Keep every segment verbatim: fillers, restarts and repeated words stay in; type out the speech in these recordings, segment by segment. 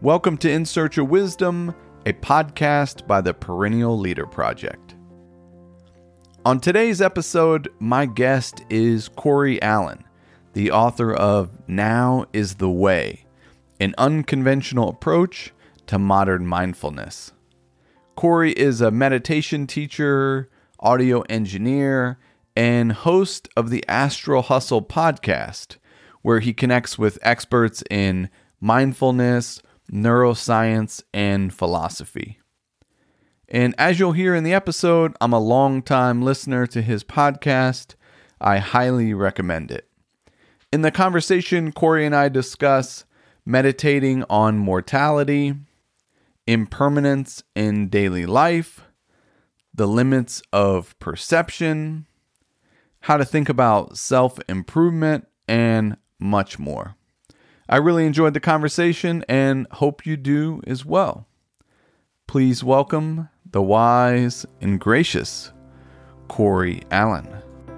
Welcome to In Search of Wisdom, a podcast by the Perennial Leader Project. On today's episode, my guest is Corey Allen, the author of Now is the Way, an unconventional approach to modern mindfulness. Corey is a meditation teacher, audio engineer, and host of the Astral Hustle podcast, where he connects with experts in mindfulness, neuroscience, and philosophy. And as you'll hear in the episode, I'm a long-time listener to his podcast. I highly recommend it. In the conversation, Corey and I discuss meditating on mortality, impermanence in daily life, the limits of perception, how to think about self-improvement, and much more. I really enjoyed the conversation and hope you do as well. Please welcome the wise and gracious Corey Allen.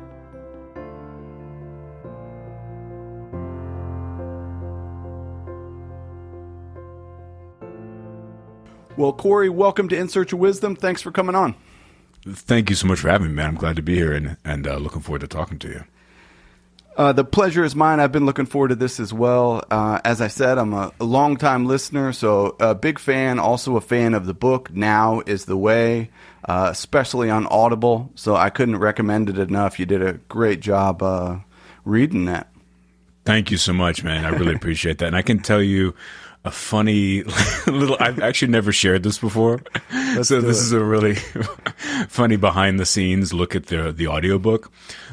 Well, Corey, welcome to In Search of Wisdom. Thanks for coming on. Thank you so much for having me, man. I'm glad to be here and, and uh, looking forward to talking to you. Uh, the pleasure is mine. I've been looking forward to this as well. Uh, as I said, I'm a, a long-time listener, so a big fan, also a fan of the book, Now is the Way, uh, especially on Audible, so I couldn't recommend it enough. You did a great job uh, reading that. Thank you so much, man. I really appreciate that. And I can tell you a funny little, I've actually never shared this before. Let's so this it. is a really funny behind the scenes look at the, the audiobook.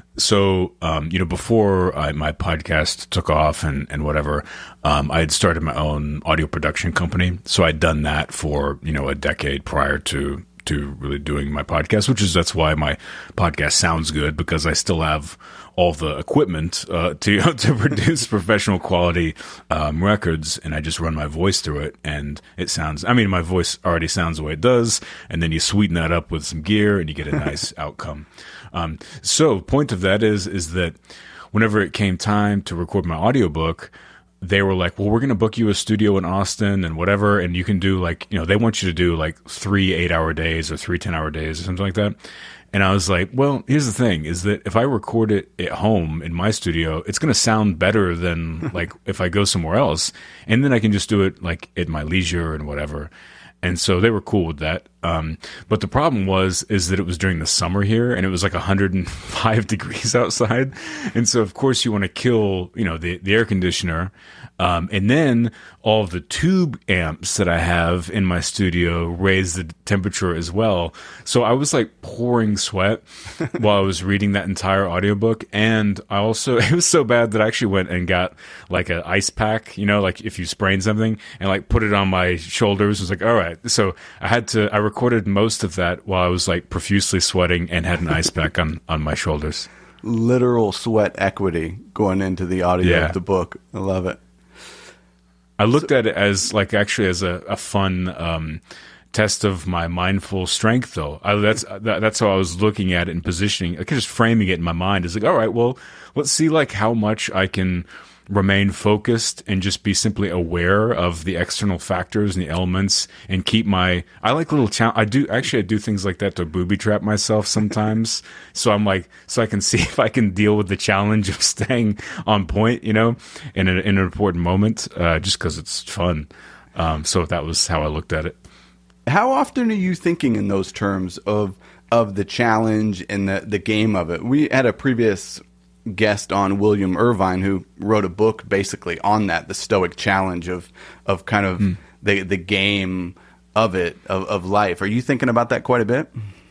So, um, you know, before I, my podcast took off and, and whatever, um, I had started my own audio production company. So I'd done that for, you know, a decade prior to, to really doing my podcast, which is, that's why my podcast sounds good, because I still have all the equipment, uh, to, to produce professional quality, um, records. And I just run my voice through it and it sounds, I mean, my voice already sounds the way it does. And then you sweeten that up with some gear and you get a nice outcome. Um, so point of that is, is that whenever it came time to record my audiobook, they were like, well, we're going to book you a studio in Austin and whatever. And you can do like, you know, they want you to do like three eight hour days or three ten hour days or something like that. And I was like, well, here's the thing is that if I record it at home in my studio, it's going to sound better than like if I go somewhere else. And then I can just do it like at my leisure and whatever. And so they were cool with that. Um, but the problem was, is that it was during the summer here and it was like one hundred five degrees outside. And so of course you want to kill, you know, the, the air conditioner. Um, and then all of the tube amps that I have in my studio raise the temperature as well. So I was like pouring sweat while I was reading that entire audiobook. And I also, it was so bad that I actually went and got like an ice pack, you know, like if you sprain something and like put it on my shoulders. It was like, all right. So I had to, I recorded most of that while I was like profusely sweating and had an ice pack on, on my shoulders. Literal sweat equity going into the audio yeah. of the book. I love it. I looked at it as like actually as a, a fun um, test of my mindful strength, though. I, that's that, that's how I was looking at it and positioning, like just framing it in my mind. It's like, all right, well, let's see like how much I can remain focused and just be simply aware of the external factors and the elements and keep my, I like little, cha- I do, actually I do things like that to booby trap myself sometimes. So I'm like, so I can see if I can deal with the challenge of staying on point, you know, in, a, in an important moment, uh, just cause it's fun. Um, so that was how I looked at it. How often are you thinking in those terms of, of the challenge and the, the game of it? We had a previous guest on, William Irvine, who wrote a book basically on that, the Stoic challenge of of kind of mm. the the game of it of, of life. Are you thinking about that quite a bit?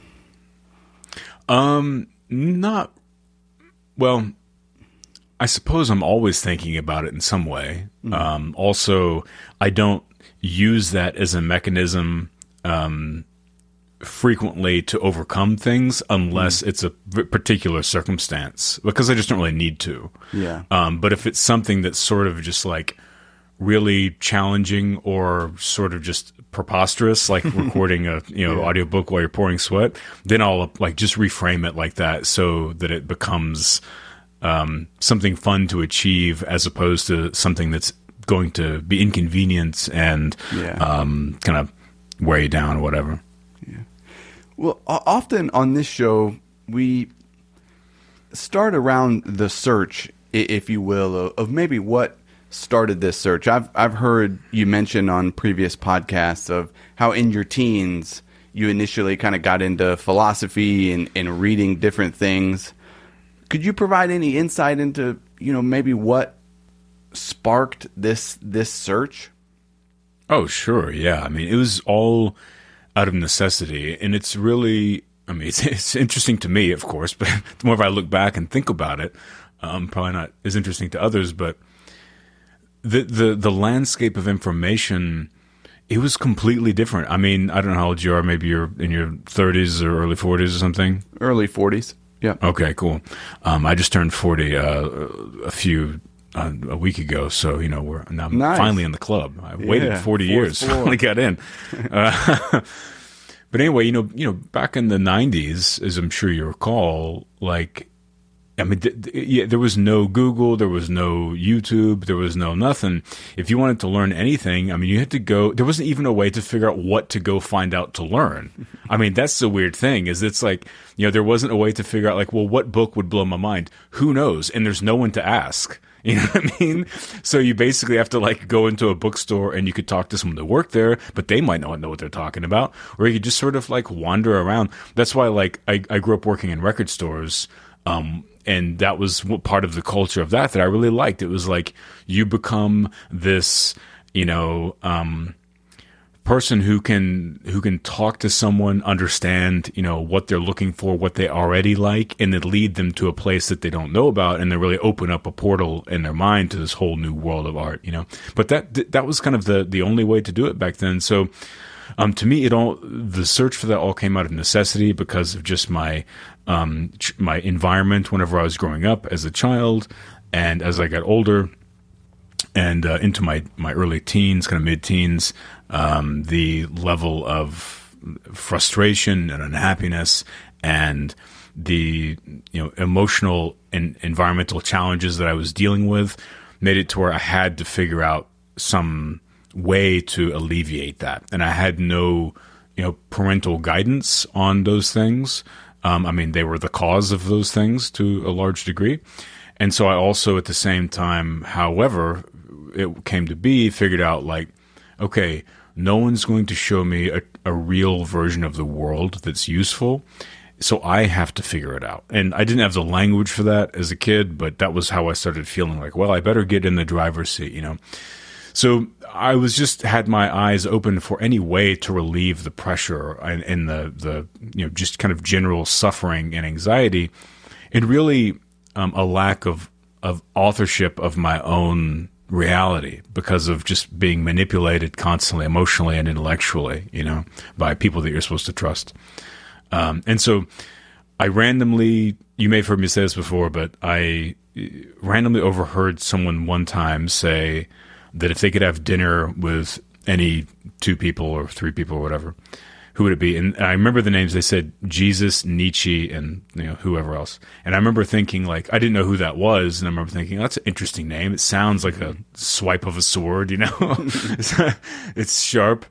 Um, not well. I suppose I'm always thinking about it in some way. Mm. Um, also, I don't use that as a mechanism um, frequently to overcome things unless mm. it's a particular circumstance, because I just don't really need to. Yeah. Um, but if it's something that's sort of just like really challenging or sort of just preposterous, like recording a you know yeah. audiobook while you're pouring sweat, then I'll like just reframe it like that so that it becomes um, something fun to achieve as opposed to something that's going to be inconvenience and Yeah. um, kind of wear you down or whatever. Well, o- often on this show, we start around the search, i- if you will, of, of maybe what started this search. I've I've heard you mention on previous podcasts of how in your teens you initially kind of got into philosophy and, and reading different things. Could you provide any insight into, you know, maybe what sparked this this search? Oh, sure. Yeah. I mean, it was all out of necessity. And it's really, I mean, it's, it's interesting to me, of course, but the more if I look back and think about it, um, probably not as interesting to others, but the, the, the landscape of information, it was completely different. I mean, I don't know how old you are. Maybe you're in your thirties or early forties or something. Early forties. Yeah. Okay, cool. Um, I just turned forty uh, a few uh, a week ago, so you know we're now I'm Nice. finally in the club. I waited Yeah, forty fourth years, floor. finally got in. Uh, but anyway, you know, you know, back in the nineties, as I'm sure you recall, like. I mean, th- th- yeah, there was no Google, there was no YouTube, there was no nothing. If you wanted to learn anything, I mean, you had to go, there wasn't even a way to figure out what to go find out to learn. I mean, that's the weird thing is it's like, you know, there wasn't a way to figure out like, well, what book would blow my mind? Who knows? And there's no one to ask. You know what I mean? So you basically have to like go into a bookstore and you could talk to someone that worked there, but they might not know what they're talking about. Or you could just sort of like wander around. That's why like I, I grew up working in record stores. Um, and that was what part of the culture of that that I really liked. It was like you become this, you know, um, person who can who can talk to someone, understand, you know, what they're looking for, what they already like, and then lead them to a place that they don't know about, and then really open up a portal in their mind to this whole new world of art, you know. But that that was kind of the the only way to do it back then. So. Um, to me, it all the search for that all came out of necessity because of just my um, ch- my environment whenever I was growing up as a child, and as I got older, and uh, into my, my early teens, kind of mid teens, um, the level of frustration and unhappiness, and the you know emotional and environmental challenges that I was dealing with, made it to where I had to figure out some way to alleviate that. And I had no, you know, parental guidance on those things. Um, I mean, they were the cause of those things to a large degree. And so I also, at the same time, however it came to be, figured out like, okay, no one's going to show me a, a real version of the world that's useful. So I have to figure it out. And I didn't have the language for that as a kid, but that was how I started feeling like, well, I better get in the driver's seat, you know? So I was just had my eyes open for any way to relieve the pressure and, and the, the, you know, just kind of general suffering and anxiety, and really um, a lack of, of authorship of my own reality because of just being manipulated constantly, emotionally and intellectually, you know, by people that you're supposed to trust. Um, and so I randomly, you may have heard me say this before, but I randomly overheard someone one time say that if they could have dinner with any two people or three people or whatever, who would it be? And I remember the names. They said Jesus, Nietzsche, and you know whoever else. And I remember thinking, like, I didn't know who that was, and I remember thinking, that's an interesting name. It sounds like a swipe of a sword, you know? it's, it's sharp.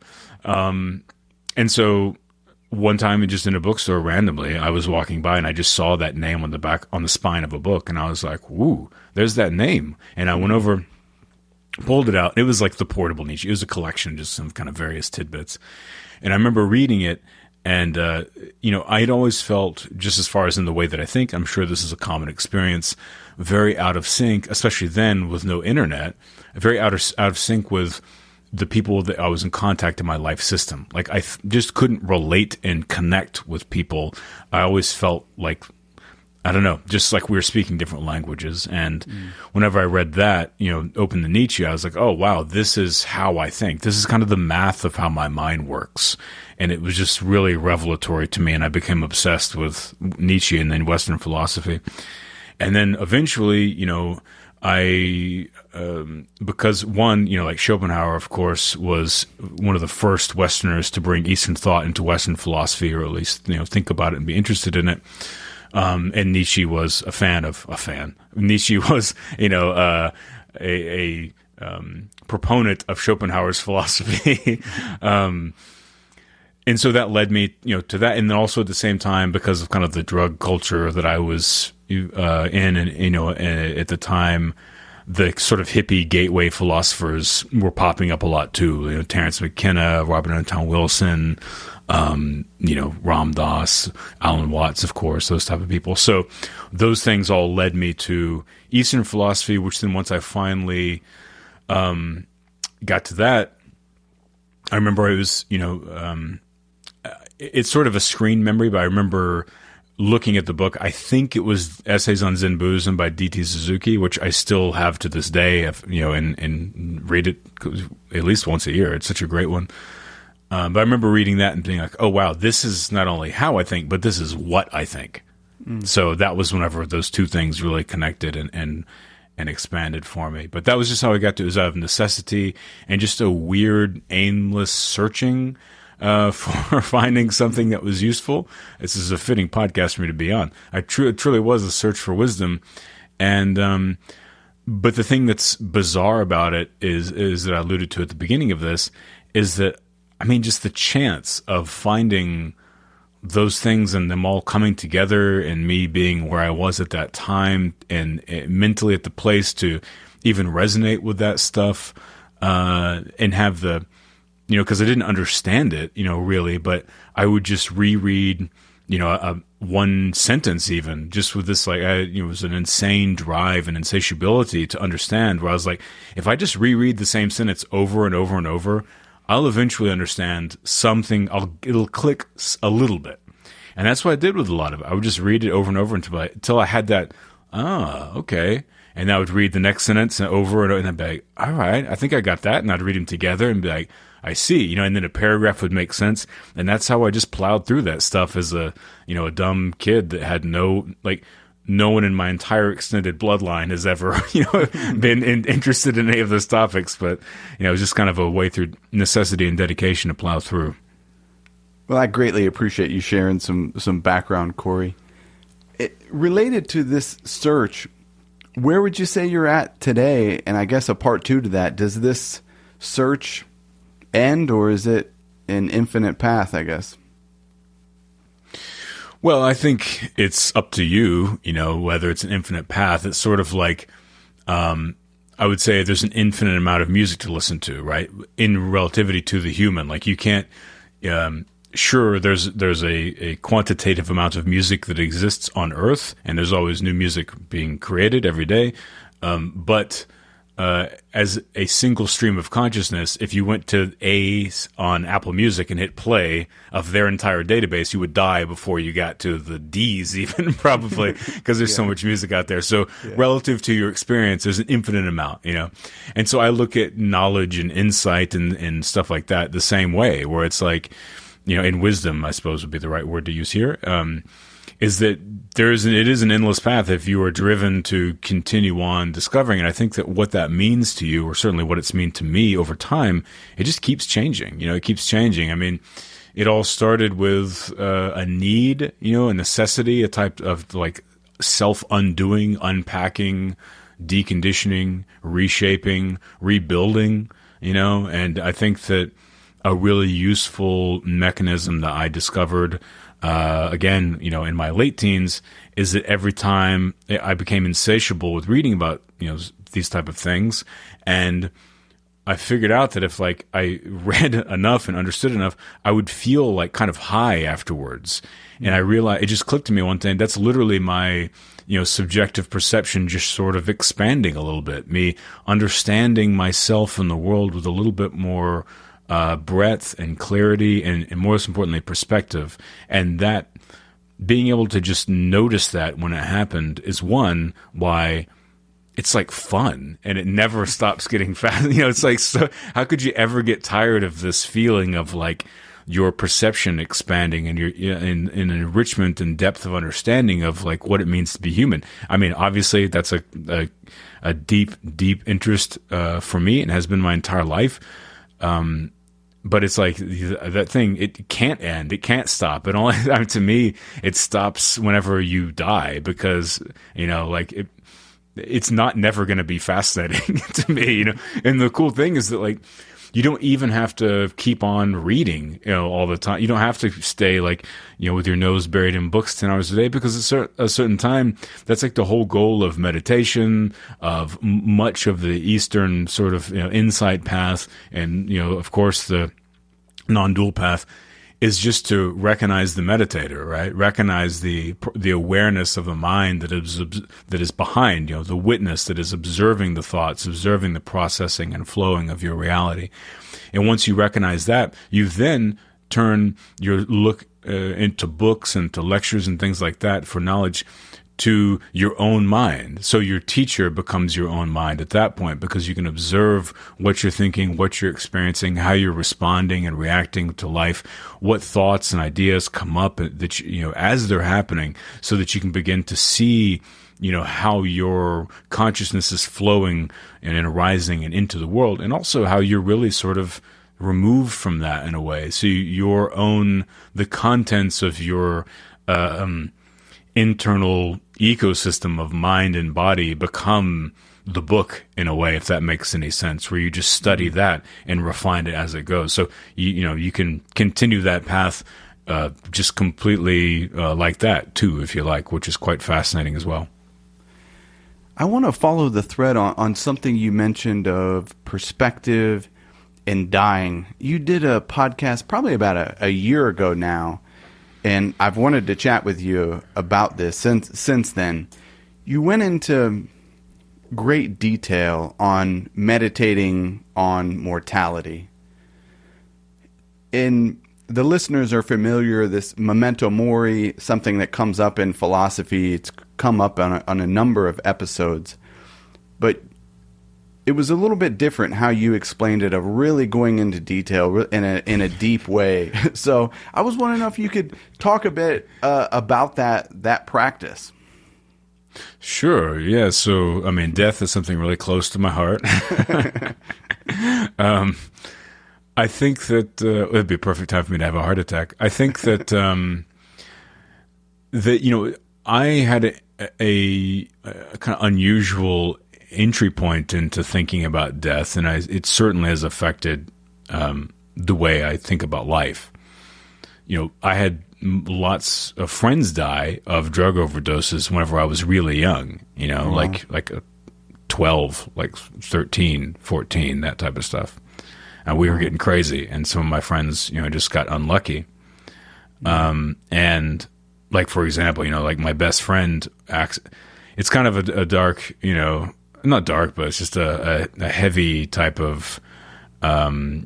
Um, and so one time, just in a bookstore randomly, I was walking by and I just saw that name on the back, on the spine of a book, and I was like, "Woo, there's that name." And I went over, pulled it out. It was like the Portable Nietzsche. It was a collection, just some kind of various tidbits. And I remember reading it, and, uh, you know, I'd always felt, just as far as in the way that I think, I'm sure this is a common experience, very out of sync, especially then with no internet, very out of, out of sync with the people that I was in contact in my life system. Like, I th- just couldn't relate and connect with people. I always felt like, I don't know, just like we were speaking different languages. And mm. whenever I read that, you know, open the Nietzsche, I was like, oh, wow, this is how I think. This is kind of the math of how my mind works. And it was just really revelatory to me. And I became obsessed with Nietzsche and then Western philosophy. And then eventually, you know, I, um, because one, you know, like Schopenhauer, of course, was one of the first Westerners to bring Eastern thought into Western philosophy, or at least, you know, think about it and be interested in it. Um, and Nietzsche was a fan of a fan. Nietzsche was, you know, uh, a, a um, proponent of Schopenhauer's philosophy. um, and so that led me, you know, to that. And then also at the same time, because of kind of the drug culture that I was uh, in, and, you know, at the time, the sort of hippie gateway philosophers were popping up a lot too. You know, Terence McKenna, Robert Anton Wilson, um, you know, Ram Dass, Alan Watts, of course, those type of people. So those things all led me to Eastern philosophy, which then once I finally um, got to that, I remember it was, you know, um, it's sort of a screen memory, but I remember looking at the book. I think it was Essays on Zen Buddhism by D T Suzuki, which I still have to this day, you know, and, and read it at least once a year. It's such a great one. Um, but I remember reading that and being like, oh, wow, this is not only how I think, but this is what I think. Mm. So that was whenever those two things really connected and, and, and expanded for me. But that was just how I got to it. It was out of necessity and just a weird, aimless searching Uh, for finding something that was useful. This is a fitting podcast for me to be on. I tr- it truly was a search for wisdom. And, um, but the thing that's bizarre about it is, is that I alluded to at the beginning of this, is that, I mean, just the chance of finding those things and them all coming together and me being where I was at that time and, and mentally at the place to even resonate with that stuff, uh, and have the, you know, because I didn't understand it, you know, really, but I would just reread, you know, a, one sentence even, just with this, like, I, you know, it was an insane drive and insatiability to understand, where I was like, if I just reread the same sentence over and over and over, I'll eventually understand something, I'll, it'll click a little bit. And that's what I did with a lot of it. I would just read it over and over until I, until I had that, ah, okay. And I would read the next sentence and over and over, and I'd be like, all right, I think I got that. And I'd read them together and be like, I see, you know, and then a paragraph would make sense. And that's how I just plowed through that stuff as a, you know, a dumb kid that had no, like, no one in my entire extended bloodline has ever, you know, been in, interested in any of those topics. But, you know, it was just kind of a way through necessity and dedication to plow through. Well, I greatly appreciate you sharing some, some background, Corey. It, related to this search, where would you say you're at today? And I guess a part two to that, does this search end, or is it an infinite path, I guess? Well, I think it's up to you, you know, whether it's an infinite path. It's sort of like, um, I would say there's an infinite amount of music to listen to, right? In relativity to the human. Like you can't, um, sure, there's there's a, a quantitative amount of music that exists on Earth, and there's always new music being created every day. Um, but uh, as a single stream of consciousness, if you went to A on Apple Music and hit play of their entire database, you would die before you got to the D's even, probably, because there's yeah. so much music out there. So yeah. relative to your experience, there's an infinite amount, you know? And so I look at knowledge and insight and, and stuff like that the same way, where it's like, you know, in wisdom, I suppose would be the right word to use here, um, is that there is an, it is an endless path if you are driven to continue on discovering. And I think that what that means to you, or certainly what it's meant to me over time, it just keeps changing. You know, it keeps changing. I mean, it all started with uh, a need, you know, a necessity, a type of like self-undoing, unpacking, deconditioning, reshaping, rebuilding, you know, and I think that a really useful mechanism that I discovered, uh, again, you know, in my late teens, is that every time I became insatiable with reading about, you know, these type of things, and I figured out that if like I read enough and understood enough, I would feel like kind of high afterwards. Mm-hmm. And I realized, it just clicked to me one day, that's literally my, you know, subjective perception just sort of expanding a little bit, me understanding myself and the world with a little bit more Uh, breadth and clarity and, and most importantly, perspective. And that being able to just notice that when it happened is one, why it's like fun and it never stops getting fast. You know, it's like, so how could you ever get tired of this feeling of like your perception expanding and your, in, in an enrichment and depth of understanding of like what it means to be human? I mean, obviously that's a, a, a deep, deep interest, uh, for me and has been my entire life. Um, But it's like that thing, it can't end. It can't stop. It only, I mean, to me, it stops whenever you die because, you know, like it, it's not never going to be fascinating to me, you know. And the cool thing is that, like, you don't even have to keep on reading, you know, all the time. You don't have to stay, like, you know, with your nose buried in books ten hours a day, because at cer- a certain time, that's like the whole goal of meditation, of m- much of the Eastern sort of, you know, insight path, and, you know, of course, the non-dual path, is just to recognize the meditator, right? Recognize the the awareness of the mind that is that is behind, you know, the witness that is observing the thoughts, observing the processing and flowing of your reality. And once you recognize that, you then turn your look uh, into books and to lectures and things like that for knowledge to your own mind. So your teacher becomes your own mind at that point, because you can observe what you're thinking, what you're experiencing, how you're responding and reacting to life, what thoughts and ideas come up that you, you know, as they're happening, so that you can begin to see, you know, how your consciousness is flowing and, and arising and into the world, and also how you're really sort of removed from that in a way. So your own, the contents of your uh, um, internal ecosystem of mind and body become the book in a way, if that makes any sense, where you just study that and refine it as it goes. So you, you know, you can continue that path uh, just completely uh, like that too, if you like, which is quite fascinating as well. I want to follow the thread on, on something you mentioned of perspective and dying. You did a podcast probably about a, a year ago now, and I've wanted to chat with you about this since since then. You went into great detail on meditating on mortality. And the listeners are familiar, this memento mori, something that comes up in philosophy. It's come up on a, on a number of episodes. But it was a little bit different how you explained it, of really going into detail in a in a deep way. So I was wondering if you could talk a bit uh, about that that practice. Sure. Yeah. So, I mean, death is something really close to my heart. um, I think that uh, it'd be a perfect time for me to have a heart attack. I think that um, that you know, I had a, a, a kind of unusual entry point into thinking about death, and I, it certainly has affected um, the way I think about life. You know, I had lots of friends die of drug overdoses whenever I was really young, you know, wow. like like a twelve, like thirteen, fourteen, that type of stuff. And we were getting crazy, and some of my friends, you know, just got unlucky. Um, and like, for example, you know, like my best friend acts, it's kind of a, a dark, you know, not dark, but it's just a, a, a heavy type of um,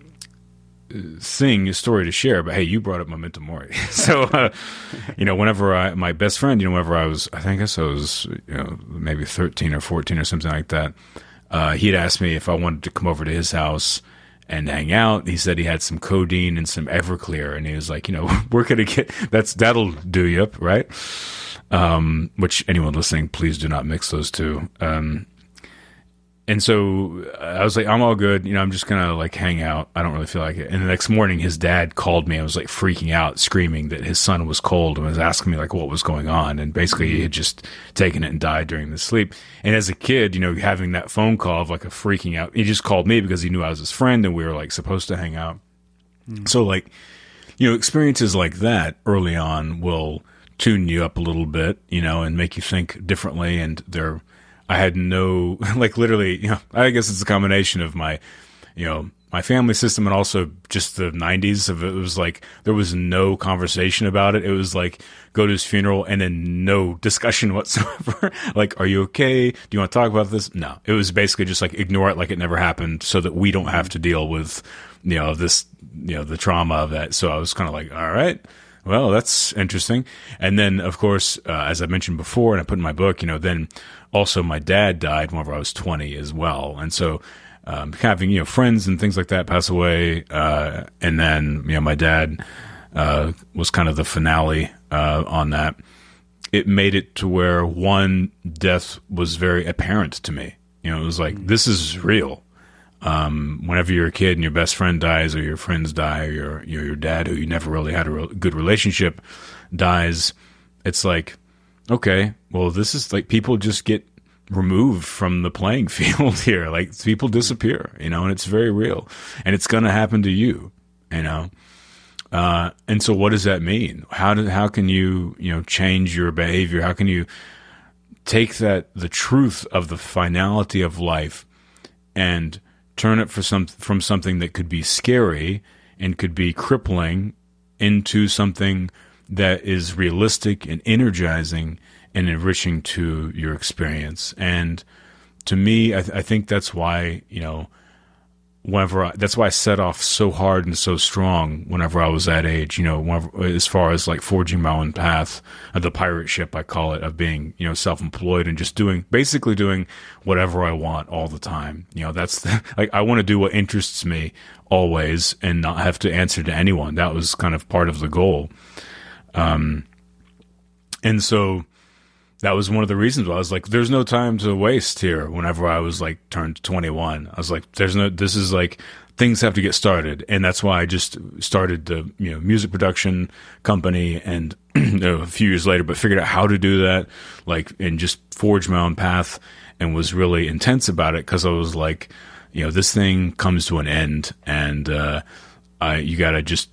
thing, story to share. But hey, you brought up memento mori. so, uh, you know, whenever I, my best friend, you know, whenever I was, I think I guess I was, you know, maybe thirteen or fourteen or something like that, uh, he'd asked me if I wanted to come over to his house and hang out. He said he had some codeine and some Everclear, and he was like, you know, we're going to get, that's, that'll do you up, right? Um, which anyone listening, please do not mix those two. Um, And so I was like, I'm all good. You know, I'm just going to like hang out. I don't really feel like it. And the next morning, his dad called me. I was like freaking out, screaming that his son was cold, and was asking me like what was going on. And basically he had just taken it and died during the sleep. And as a kid, you know, having that phone call of like a freaking out, he just called me because he knew I was his friend and we were like supposed to hang out. Mm. So like, you know, experiences like that early on will tune you up a little bit, you know, and make you think differently. And they're, I had no, like literally, you know, I guess it's a combination of my, you know, my family system and also just the nineties of it. It was like, there was no conversation about it. It was like, go to his funeral and then no discussion whatsoever. Like, are you okay? Do you want to talk about this? No, it was basically just like, ignore it like it never happened so that we don't have to deal with, you know, this, you know, the trauma of that. So I was kind of like, all right. Well, that's interesting. And then, of course, uh, as I mentioned before, and I put in my book, you know, then also my dad died whenever I was twenty as well. And so um, having, you know, friends and things like that pass away. Uh, and then, you know, my dad uh, was kind of the finale uh, on that. It made it to where one, death was very apparent to me. You know, it was like, mm-hmm. this is real. Um, whenever you're a kid and your best friend dies or your friends die or your, your, your dad, who you never really had a real good relationship, dies, it's like, okay, well, this is like, people just get removed from the playing field here. Like, people disappear, you know, and it's very real, and it's going to happen to you, you know. Uh, and so what does that mean? How do, how can you, you know, change your behavior? How can you take that, the truth of the finality of life, and turn it for some, from something that could be scary and could be crippling into something that is realistic and energizing and enriching to your experience? And to me, I, th- I think that's why, you know, whenever I, that's why I set off so hard and so strong whenever I was that age, you know, whenever, as far as like forging my own path, uh, the pirate ship, I call it, of being, you know, self-employed and just doing, basically doing whatever I want all the time. You know, that's the, like, I want to do what interests me always and not have to answer to anyone. That was kind of part of the goal. Um, and so that was one of the reasons why I was like, there's no time to waste here. Whenever I was like turned twenty-one, I was like, there's no, this is like, things have to get started. And that's why I just started the, you know, music production company, and you know, a few years later, but figured out how to do that, like, and just forged my own path, and was really intense about it. Cause I was like, you know, this thing comes to an end, and, uh, I, you gotta just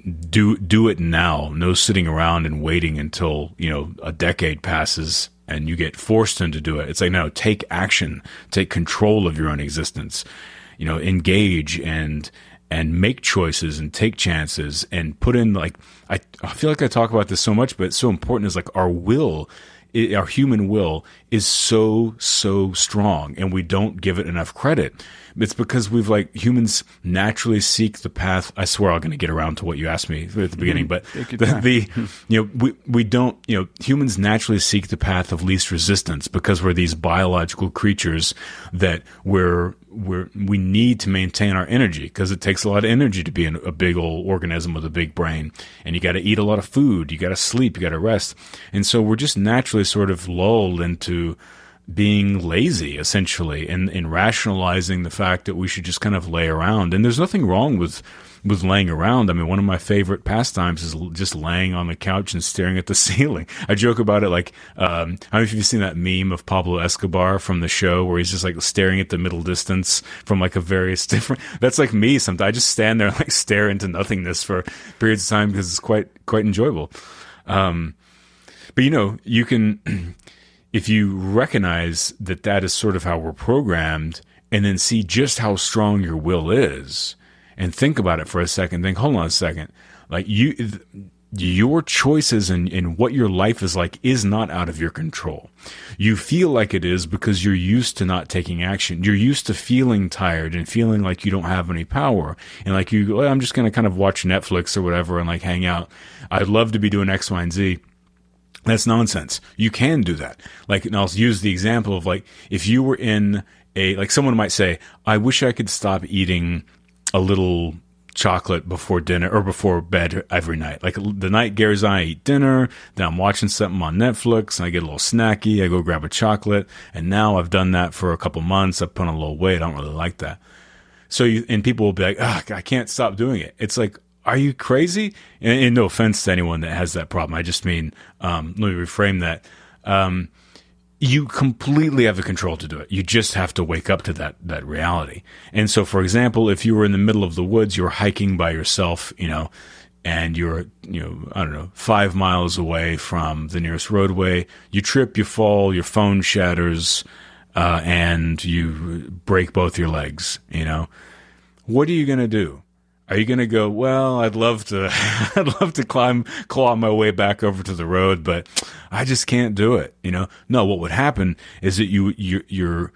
do do it now. No sitting around and waiting until, you know, a decade passes and you get forced into do it. It's like, no, take action, take control of your own existence, you know, engage and and make choices and take chances and put in, like, I, I feel like I talk about this so much, but it's so important, is like our will, our human will is so, so strong, and we don't give it enough credit. It's because we've, like, humans naturally seek the path. I swear I'm going to get around to what you asked me at the beginning, but the, the, you know, we, we don't, you know, humans naturally seek the path of least resistance, because we're these biological creatures that we're, we're, we need to maintain our energy, because it takes a lot of energy to be in a big old organism with a big brain, and you got to eat a lot of food, you got to sleep, you got to rest. And so we're just naturally sort of lulled into being lazy, essentially, and, and rationalizing the fact that we should just kind of lay around. And there's nothing wrong with, with laying around. I mean, one of my favorite pastimes is just laying on the couch and staring at the ceiling. I joke about it like, um, I don't know if you've seen that meme of Pablo Escobar from the show, where he's just like staring at the middle distance from like a various different, that's like me sometimes. I just stand there and like stare into nothingness for periods of time, because it's quite, quite enjoyable. Um, but you know, you can, if you recognize that that is sort of how we're programmed, and then see just how strong your will is, and think about it for a second, think, hold on a second, like, you, your choices and, and what your life is like is not out of your control. You feel like it is because you're used to not taking action. You're used to feeling tired and feeling like you don't have any power. And like, you, well, I'm just going to kind of watch Netflix or whatever and like hang out. I'd love to be doing X, Y, and Z. That's nonsense. You can do that. Like, and I'll use the example of, like, if you were in a, like, someone might say, I wish I could stop eating a little chocolate before dinner or before bed every night. Like, the night Gary's and I eat dinner, then I'm watching something on Netflix, and I get a little snacky, I go grab a chocolate, and now I've done that for a couple months, I've put on a little weight, I don't really like that. So, you, and people will be like, oh, I can't stop doing it. It's like, are you crazy? And, and no offense to anyone that has that problem. I just mean, um, let me reframe that. Um, you completely have the control to do it. You just have to wake up to that, that reality. And so, for example, if you were in the middle of the woods, you're hiking by yourself, you know, and you're, you know, I don't know, five miles away from the nearest roadway, you trip, you fall, your phone shatters, uh, and you break both your legs, you know, what are you going to do? Are you going to go, well, I'd love to, I'd love to climb, claw my way back over to the road, but I just can't do it. You know, no, what would happen is that you, you, you're,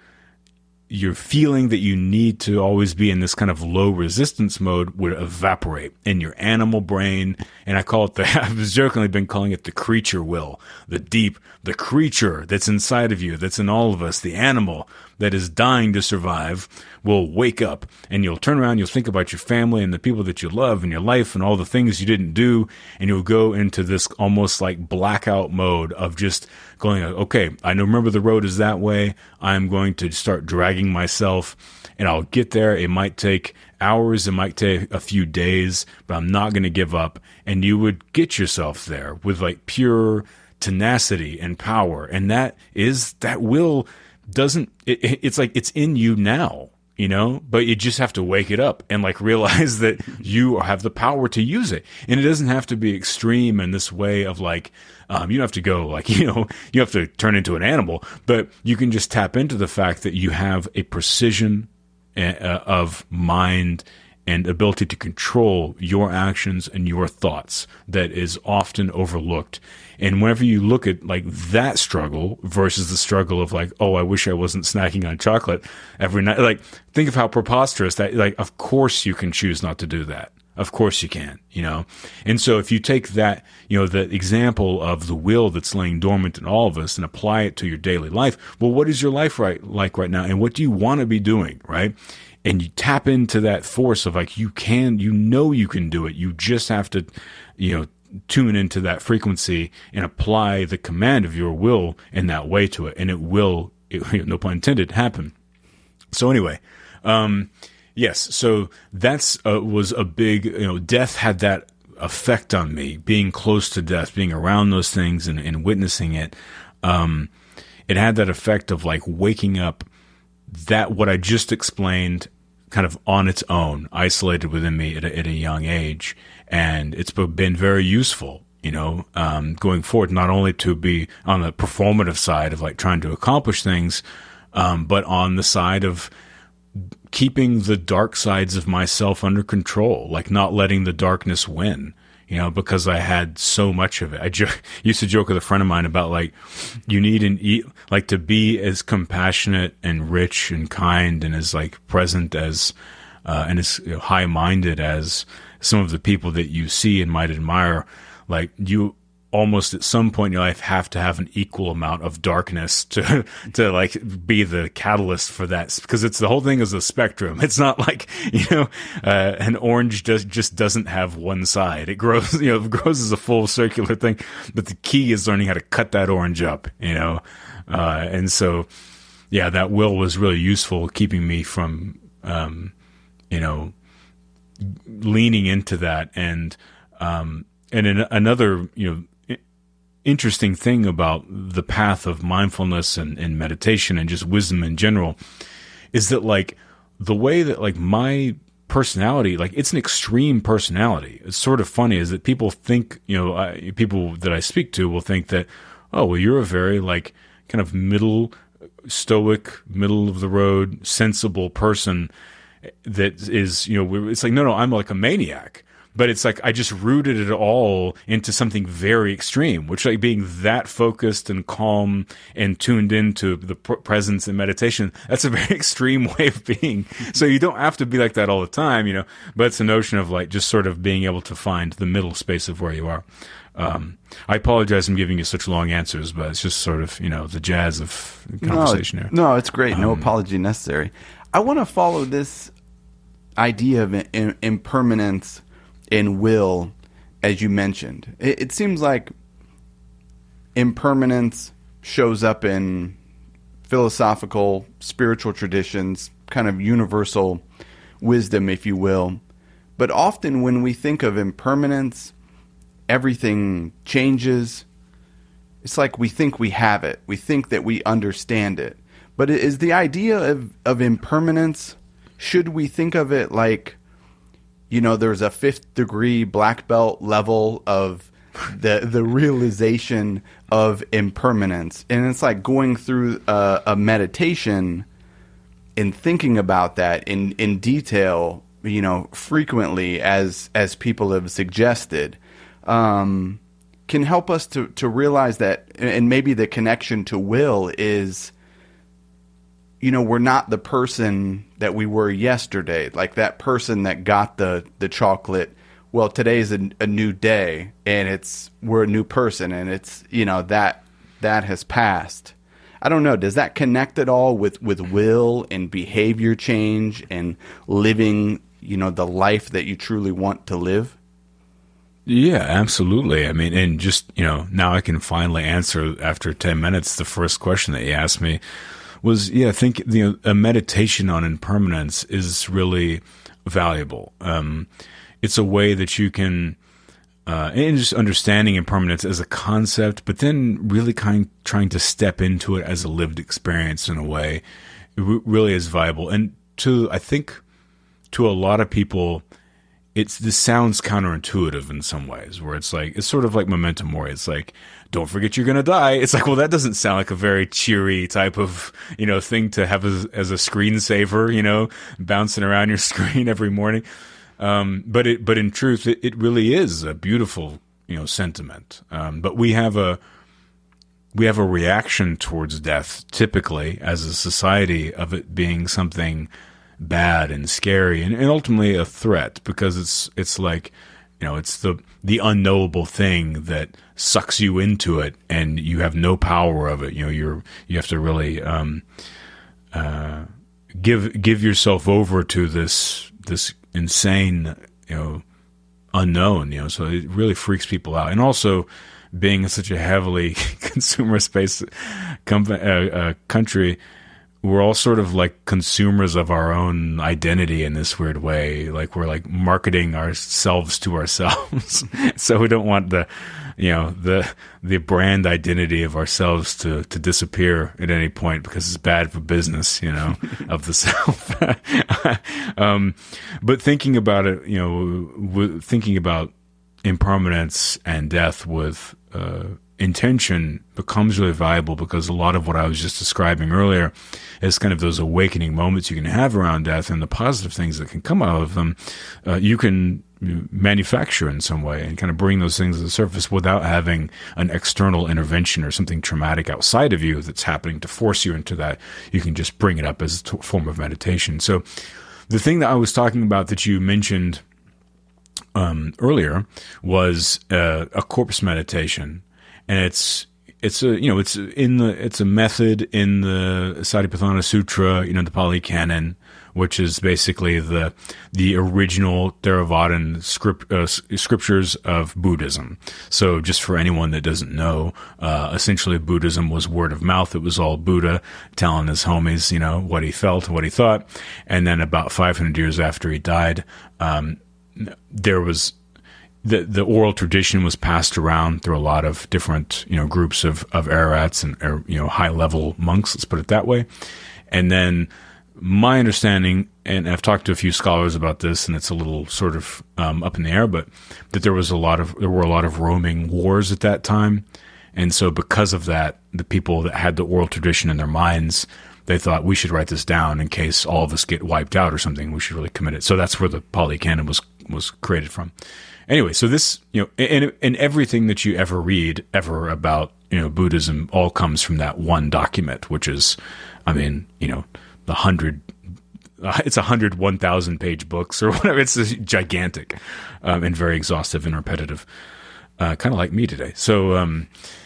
your feeling that you need to always be in this kind of low resistance mode would evaporate, and your animal brain, and I call it the, I've jokingly been calling it the creature will, the deep, the creature that's inside of you, that's in all of us, the animal that is dying to survive, will wake up, and you'll turn around, you'll think about your family and the people that you love and your life and all the things you didn't do, and you'll go into this almost like blackout mode of just going, okay, I know, remember the road is that way, I'm going to start dragging myself, and I'll get there. It might take hours, it might take a few days, but I'm not going to give up. And you would get yourself there with like pure tenacity and power, and that is, that will doesn't, it, it's like it's in you now, you know, but you just have to wake it up and like realize that you have the power to use it. And it doesn't have to be extreme in this way of like, um, you don't have to go like, you know, you have to turn into an animal, but you can just tap into the fact that you have a precision uh, of mind and ability to control your actions and your thoughts that is often overlooked. And whenever you look at like that struggle versus the struggle of like, oh, I wish I wasn't snacking on chocolate every night. Like, think of how preposterous that, like, of course you can choose not to do that. Of course you can, you know? And so if you take that, you know, the example of the will that's laying dormant in all of us and apply it to your daily life, well, what is your life right like right now? And what do you want to be doing, right? And you tap into that force of like, you can, you know, you can do it. You just have to, you know, tune into that frequency and apply the command of your will in that way to it. And it will, it, no pun intended, happen. So anyway, um, yes, so that's, uh, was a big, you know, death had that effect on me, being close to death, being around those things and, and witnessing it. Um, it had that effect of like waking up that what I just explained kind of on its own, isolated within me at a, at a young age. And it's been very useful, you know, um, going forward, not only to be on the performative side of like trying to accomplish things, um, but on the side of keeping the dark sides of myself under control, like not letting the darkness win. You know, because I had so much of it. I jo- used to joke with a friend of mine about like, you need an e- like to be as compassionate and rich and kind and as like present as, uh, and as you know, high-minded as some of the people that you see and might admire. Like you almost at some point in your life have to have an equal amount of darkness to, to like be the catalyst for that. Because it's the whole thing is a spectrum. It's not like, you know, uh, an orange does, just doesn't have one side. It grows, you know, it grows as a full circular thing. But the key is learning how to cut that orange up, you know? Uh, and so, yeah, that will was really useful, keeping me from, um, you know, leaning into that. And, um, and in another, you know, interesting thing about the path of mindfulness and, and meditation and just wisdom in general is that like the way that like my personality, like it's an extreme personality. It's sort of funny is that people think, you know, I, people that I speak to will think that, oh, well, you're a very like kind of middle, stoic, middle of the road, sensible person that is, you know, it's like, no, no, I'm like a maniac. But it's like I just rooted it all into something very extreme, which like being that focused and calm and tuned into the pr- presence and meditation, that's a very extreme way of being. So you don't have to be like that all the time, you know, but it's a notion of like just sort of being able to find the middle space of where you are. Um, I apologize I'm giving you such long answers, but it's just sort of, you know, the jazz of conversation no, here. No, it's great. No um, apology necessary. I want to follow this idea of im- impermanence and will, as you mentioned. It, it seems like impermanence shows up in philosophical, spiritual traditions, kind of universal wisdom, if you will. But often when we think of impermanence, everything changes. It's like we think we have it. We think that we understand it. But is the idea of, of impermanence, should we think of it like, you know, there's a fifth degree black belt level of the the realization of impermanence. And it's like going through a, a meditation and thinking about that in, in detail, you know, frequently as as people have suggested, um, can help us to, to realize that, and maybe the connection to will is, you know, we're not the person that we were yesterday. Like that person that got the, the chocolate. Well, today's a, a new day, and it's we're a new person, and it's, you know, that that has passed. I don't know. Does that connect at all with, with will and behavior change and living, you know, the life that you truly want to live? Yeah, absolutely. I mean, and just, you know, now I can finally answer after ten minutes the first question that you asked me. Was, yeah, I think, you know, a meditation on impermanence is really valuable. Um, it's a way that you can uh, and just understanding impermanence as a concept, but then really kind trying to step into it as a lived experience in a way, it r- really is viable. And to, I think, to a lot of people, it's this sounds counterintuitive in some ways, where it's like, it's sort of like memento mori. It's like, don't forget you're going to die. It's like, well, that doesn't sound like a very cheery type of, you know, thing to have as, as a screensaver, you know, bouncing around your screen every morning. Um, but it, but in truth, it, it really is a beautiful, you know, sentiment. Um, but we have a, we have a reaction towards death typically as a society of it being something bad and scary and, and ultimately a threat, because it's, it's like, you know, it's the, the unknowable thing that sucks you into it and you have no power of it. You know, you're, you have to really, um, uh, give, give yourself over to this, this insane, you know, unknown, you know, so it really freaks people out. And also being in such a heavily consumer space com- uh, uh, country, we're all sort of like consumers of our own identity in this weird way. Like we're like marketing ourselves to ourselves. So we don't want the, you know, the, the brand identity of ourselves to, to disappear at any point because it's bad for business, you know, of the self. um, but thinking about it, you know, w- thinking about impermanence and death with, uh, intention becomes really valuable, because a lot of what I was just describing earlier is kind of those awakening moments you can have around death and the positive things that can come out of them. Uh, you can manufacture in some way and kind of bring those things to the surface without having an external intervention or something traumatic outside of you that's happening to force you into that. You can just bring it up as a form of meditation. So the thing that I was talking about that you mentioned um, earlier was uh, a corpse meditation. And it's, it's a, you know, it's in the, it's a method in the Satipatthana Sutra, you know, the Pali Canon, which is basically the, the original Theravadan script, uh, scriptures of Buddhism. So just for anyone that doesn't know, uh, essentially Buddhism was word of mouth. It was all Buddha telling his homies, you know, what he felt and what he thought. And then about five hundred years after he died, um, there was, The the oral tradition was passed around through a lot of different, you know, groups of, of Arahats and, or, you know, high level monks, let's put it that way. And then my understanding, and I've talked to a few scholars about this, and it's a little sort of um, up in the air, but that there was a lot of, there were a lot of roaming wars at that time. And so because of that, the people that had the oral tradition in their minds, they thought we should write this down in case all of us get wiped out or something. We should really commit it. So that's where the Pali Canon was, was created from. Anyway, so this, you know, and, and everything that you ever read ever about, you know, Buddhism all comes from that one document, which is, I mean, you know, the hundred, uh, it's a hundred, one thousand page books or whatever. It's gigantic, um, and very exhaustive and repetitive, uh, kind of like me today. So, um,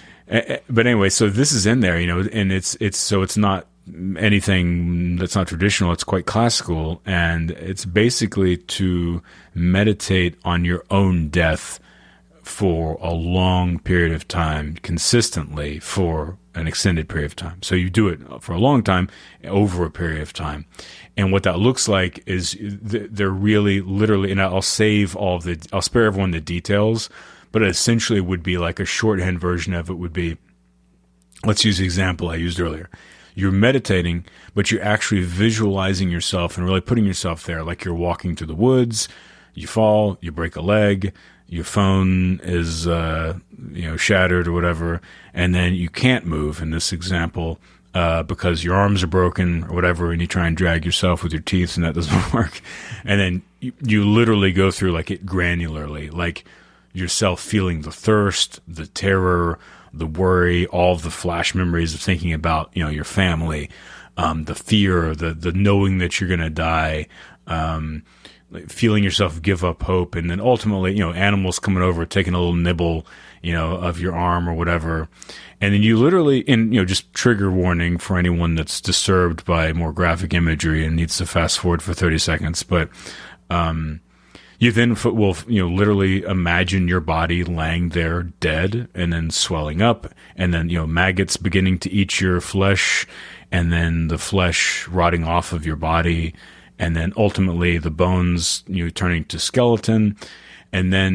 but anyway, so this is in there, you know, and it's, it's, so it's not anything that's not traditional. It's quite classical, and it's basically to meditate on your own death for a long period of time, consistently for an extended period of time. So you do it for a long time, over a period of time. And what that looks like is they're really literally, and I'll save all of the, I'll spare everyone the details, but it essentially would be like a shorthand version of it would be, let's use the example I used earlier. You're meditating, but you're actually visualizing yourself and really putting yourself there, like you're walking through the woods, you fall, you break a leg, your phone is, uh, you know, shattered or whatever, and then you can't move in this example, uh, because your arms are broken or whatever, and you try and drag yourself with your teeth and that doesn't work. And then you, you literally go through like it granularly, like yourself feeling the thirst, the terror, the worry, all of the flash memories of thinking about, you know, your family, um, the fear, the, the knowing that you're going to die, um, like feeling yourself give up hope. And then ultimately, you know, animals coming over, taking a little nibble, you know, of your arm or whatever. And then you literally, and, you know, just trigger warning for anyone that's disturbed by more graphic imagery and needs to fast forward for thirty seconds. But, um, you then will, you know, literally imagine your body laying there dead and then swelling up, and then, you know, maggots beginning to eat your flesh, and then the flesh rotting off of your body, and then ultimately the bones, you know, turning to skeleton, and then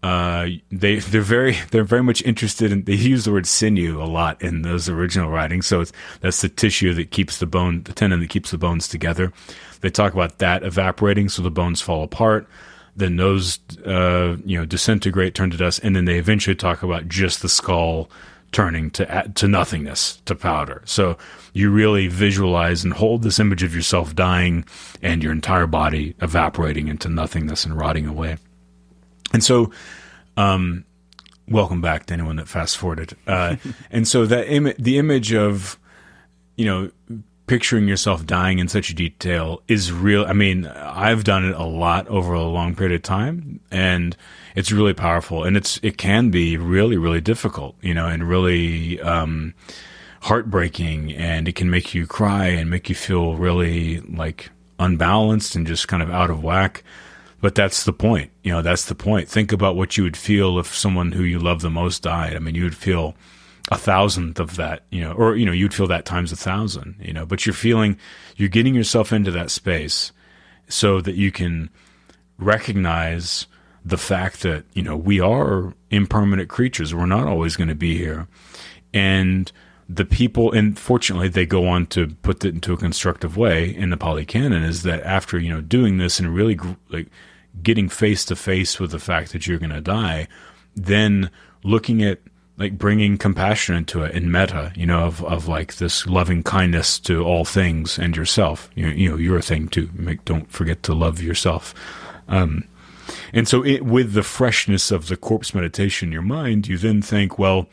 uh, they they're very they're very much interested in. They use the word sinew a lot in those original writings. So it's that's the tissue that keeps the bone, the tendon that keeps the bones together. They talk about that evaporating, so the bones fall apart. Then those uh, you know disintegrate, turn to dust, and then they eventually talk about just the skull turning to to nothingness, to powder. So you really visualize and hold this image of yourself dying and your entire body evaporating into nothingness and rotting away. And so, um, welcome back to anyone that fast forwarded. Uh, and so that Im- the image of, you know, picturing yourself dying in such detail is real. I mean, I've done it a lot over a long period of time, and it's really powerful. And it's it can be really, really difficult, you know, and really um, heartbreaking. And it can make you cry and make you feel really like unbalanced and just kind of out of whack. But that's the point. You know, that's the point. Think about what you would feel if someone who you love the most died. I mean, you would feel a thousandth of that, you know, or, you know, you'd feel that times a thousand, you know, but you're feeling, you're getting yourself into that space so that you can recognize the fact that, you know, we are impermanent creatures. We're not always going to be here. And the people, and fortunately they go on to put it into a constructive way in the Pali Canon, is that after, you know, doing this and really like getting face to face with the fact that you're going to die, then looking at like bringing compassion into it in metta, you know, of, of like this loving kindness to all things and yourself, you know, you know, you're a thing too. Make, don't forget to love yourself. Um, and so it, with the freshness of the corpse meditation in your mind, you then think, well,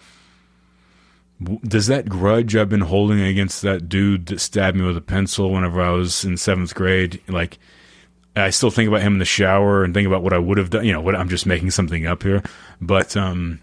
does that grudge I've been holding against that dude that stabbed me with a pencil whenever I was in seventh grade, like, I still think about him in the shower and think about what I would have done. You know, what I'm just making something up here, but um,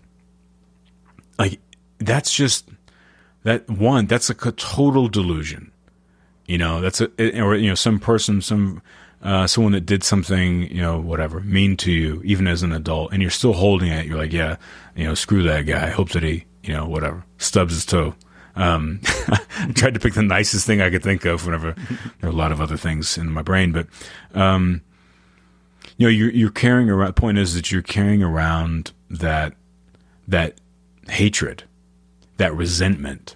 like that's just that one. That's a total delusion. You know, that's a or you know some person, some uh, someone that did something, you know, whatever mean to you, even as an adult, and you're still holding it. You're like, yeah, you know, screw that guy. I hope that he, you know, whatever, stubs his toe. Um, I tried to pick the nicest thing I could think of whenever there are a lot of other things in my brain, but, um, you know, you're, you're carrying around, the point is that you're carrying around that, that hatred, that resentment.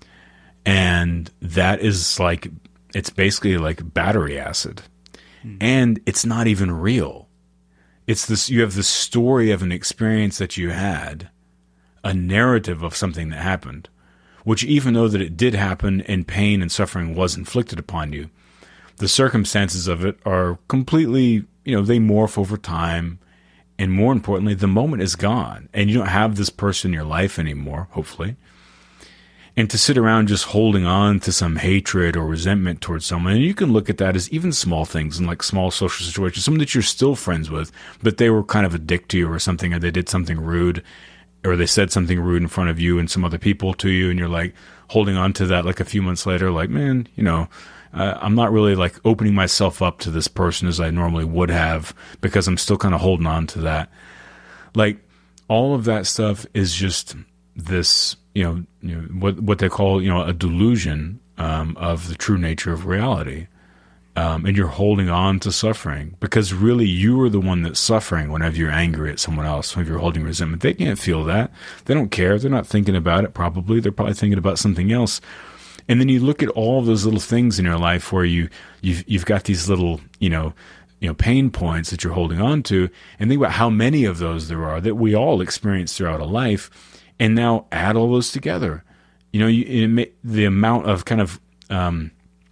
And that is like, it's basically like battery acid, mm. and it's not even real. It's this, you have the story of an experience that you had, a narrative of something that happened, which even though that it did happen and pain and suffering was inflicted upon you, the circumstances of it are completely, you know, they morph over time. And more importantly, the moment is gone and you don't have this person in your life anymore, hopefully. And to sit around just holding on to some hatred or resentment towards someone, and you can look at that as even small things and like small social situations, someone that you're still friends with, but they were kind of a dick to you or something, or they did something rude, or they said something rude in front of you and some other people to you, and you're like holding on to that like a few months later, like, man, you know, uh, I'm not really like opening myself up to this person as I normally would have because I'm still kind of holding on to that. Like all of that stuff is just this, you know, you know what what they call, you know, a delusion um, of the true nature of reality. Um, and you're holding on to suffering because really you are the one that's suffering whenever you're angry at someone else, whenever you're holding resentment. They can't feel that. They don't care. They're not thinking about it probably. They're probably thinking about something else. And then you look at all of those little things in your life where you, you've, you've got these little, you know, you know, pain points that you're holding on to, and think about how many of those there are that we all experience throughout a life, and now add all those together. You know, you, it may, the amount of kind of, um,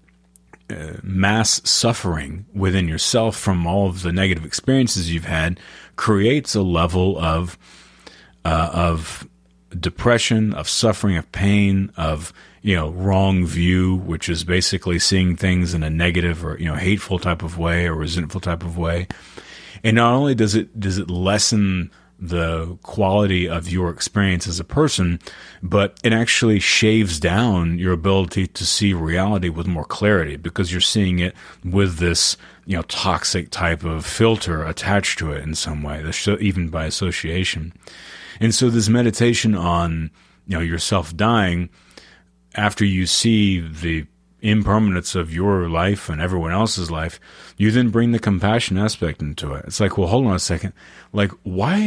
Uh, mass suffering within yourself from all of the negative experiences you've had creates a level of uh, of depression, of suffering, of pain, of, you know, wrong view, which is basically seeing things in a negative or, you know, hateful type of way or resentful type of way. And not only does it does it lessen the quality of your experience as a person, but it actually shaves down your ability to see reality with more clarity because you're seeing it with this, you know, toxic type of filter attached to it in some way, even by association. And so this meditation on, you know, yourself dying, after you see the impermanence of your life and everyone else's life, you then bring the compassion aspect into it. It's like, well, hold on a second. Like, why,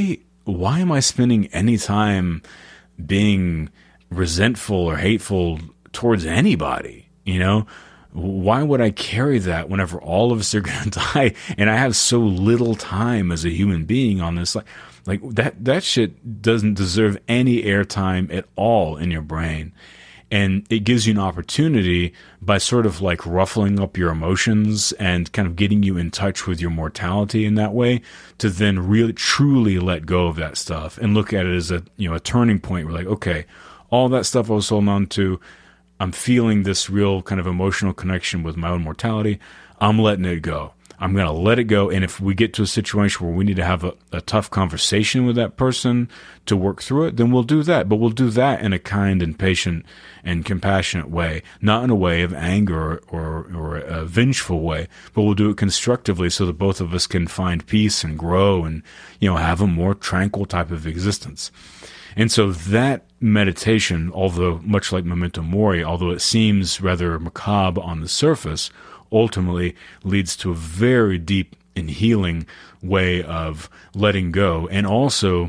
why am I spending any time being resentful or hateful towards anybody? You know, why would I carry that whenever all of us are going to die and I have so little time as a human being on this? Like, like that, that shit doesn't deserve any airtime at all in your brain. And it gives you an opportunity by sort of like ruffling up your emotions and kind of getting you in touch with your mortality in that way to then really truly let go of that stuff and look at it as a, you know, a turning point. We're like, okay, all that stuff I was holding on to, I'm feeling this real kind of emotional connection with my own mortality. I'm letting it go. I'm going to let it go. And if we get to a situation where we need to have a, a tough conversation with that person to work through it, then we'll do that. But we'll do that in a kind and patient and compassionate way, not in a way of anger or, or a vengeful way, but we'll do it constructively so that both of us can find peace and grow and, you know, have a more tranquil type of existence. And so that meditation, although much like Memento Mori, although it seems rather macabre on the surface, ultimately leads to a very deep and healing way of letting go and also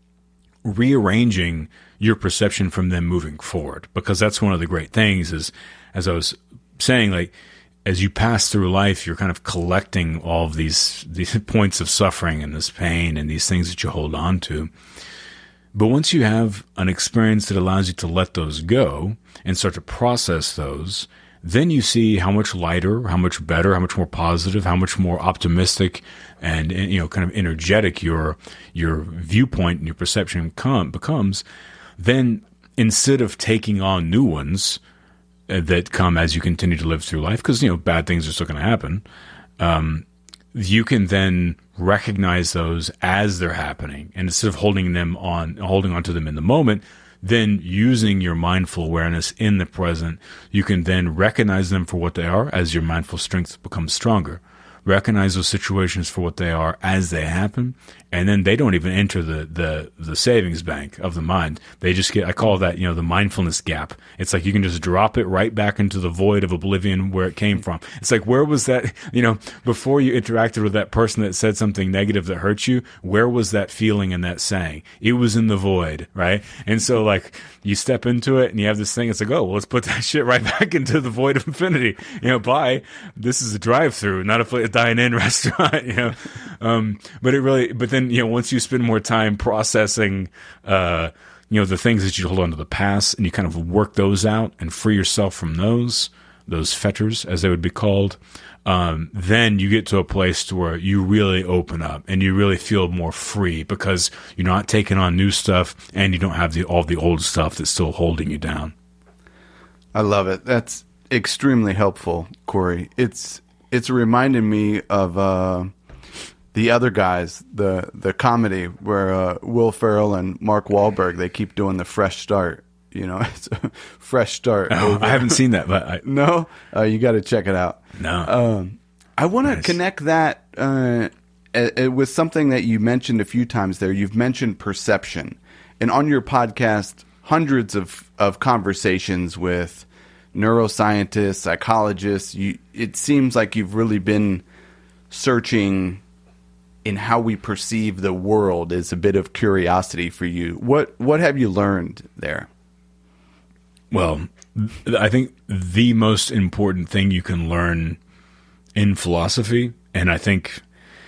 rearranging your perception from them moving forward. Because that's one of the great things is, as I was saying, like, as you pass through life, you're kind of collecting all of these, these points of suffering and this pain and these things that you hold on to. But once you have an experience that allows you to let those go and start to process those, then you see how much lighter, how much better, how much more positive, how much more optimistic and, you know, kind of energetic your your viewpoint and your perception come, becomes. Then instead of taking on new ones uh, that come as you continue to live through life, because, you know, bad things are still going to happen, um, you can then recognize those as they're happening. And instead of holding them on, holding on to them in the moment, then using your mindful awareness in the present, you can then recognize them for what they are as your mindful strength becomes stronger. Recognize those situations for what they are as they happen, and then they don't even enter the, the, the savings bank of the mind. They just get, I call that, you know, the mindfulness gap. It's like you can just drop it right back into the void of oblivion where it came from. It's like, where was that, you know, before you interacted with that person that said something negative that hurt you, where was that feeling and that saying? It was in the void, right? And so, like, you step into it and you have this thing, it's like, oh, well, let's put that shit right back into the void of infinity. You know, bye. This is a drive-through, not a place, dine-in restaurant, you know. Um, but it really, but then, you know, once you spend more time processing, uh, you know, the things that you hold on to the past and you kind of work those out and free yourself from those, those fetters, as they would be called, um, then you get to a place to where you really open up and you really feel more free because you're not taking on new stuff and you don't have the, all the old stuff that's still holding you down. I love it. That's extremely helpful, Corey. It's, It's reminding me of uh, The Other Guys, the the comedy where uh, Will Ferrell and Mark Wahlberg, they keep doing the fresh start. You know, it's a fresh start. Oh, I haven't seen that, but I... no, uh, you got to check it out. No, um, I want to nice. connect that uh, a, a, with something that you mentioned a few times there. You've mentioned perception, and on your podcast, hundreds of of conversations with neuroscientists, psychologists. You, it seems like you've really been searching in how we perceive the world is a bit of curiosity for you. What what have you learned there? Well, I think the most important thing you can learn in philosophy, and I think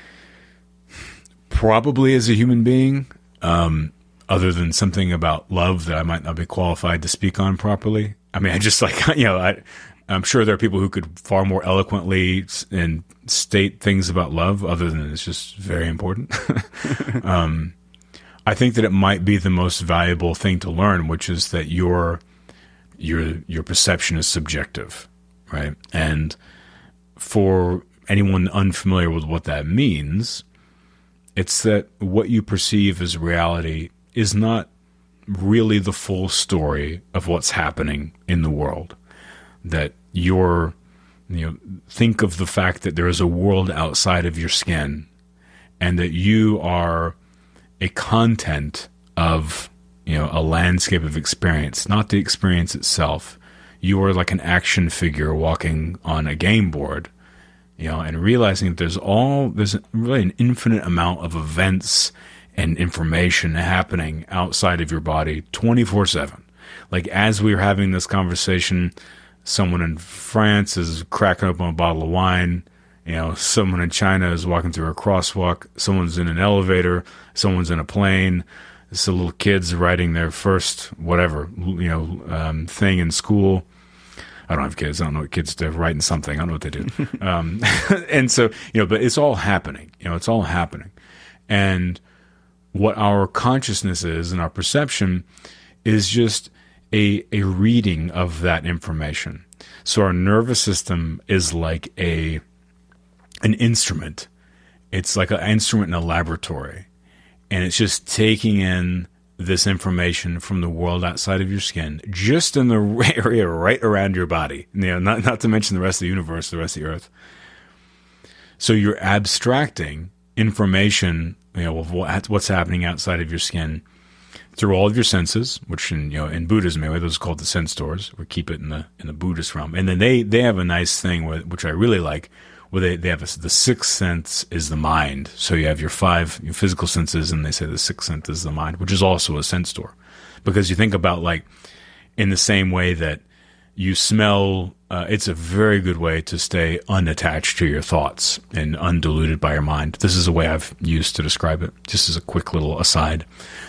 probably as a human being, um, other than something about love that I might not be qualified to speak on properly. I mean, I just like, you know, I, I'm sure there are people who could far more eloquently and state things about love other than it's just very important. um, I think that it might be the most valuable thing to learn, which is that your, your, your perception is subjective, right? And for anyone unfamiliar with what that means, it's that what you perceive as reality is not really the full story of what's happening in the world. That you're, you know, think of the fact that there is a world outside of your skin and that you are a content of, you know, a landscape of experience, not the experience itself. You are like an action figure walking on a game board, you know, and realizing that there's all, there's really an infinite amount of events and information happening outside of your body twenty-four seven. Like as we were having this conversation, someone in France is cracking open a bottle of wine. You know, someone in China is walking through a crosswalk. Someone's in an elevator. Someone's in a plane. So little kids writing their first whatever, you know, um, thing in school. I don't have kids. I don't know what kids do. Writing something. I don't know what they do. um, and so, you know, but it's all happening. You know, it's all happening. And what our consciousness is and our perception is just a a reading of that information. So our nervous system is like a an instrument. It's like an instrument in a laboratory. And it's just taking in this information from the world outside of your skin, just in the area right around your body. You know, not, not to mention the rest of the universe, the rest of the earth. So you're abstracting information, you know, of what, what's happening outside of your skin through all of your senses, which in, you know, in Buddhism, anyway, those are called the sense doors. We keep it in the in the Buddhist realm. And then they, they have a nice thing where, which I really like, where they, they have a, the sixth sense is the mind. So you have your five your physical senses, and they say the sixth sense is the mind, which is also a sense door. Because you think about, like, in the same way that you smell, uh, it's a very good way to stay unattached to your thoughts and undiluted by your mind. This is a way I've used to describe it, just as a quick little aside.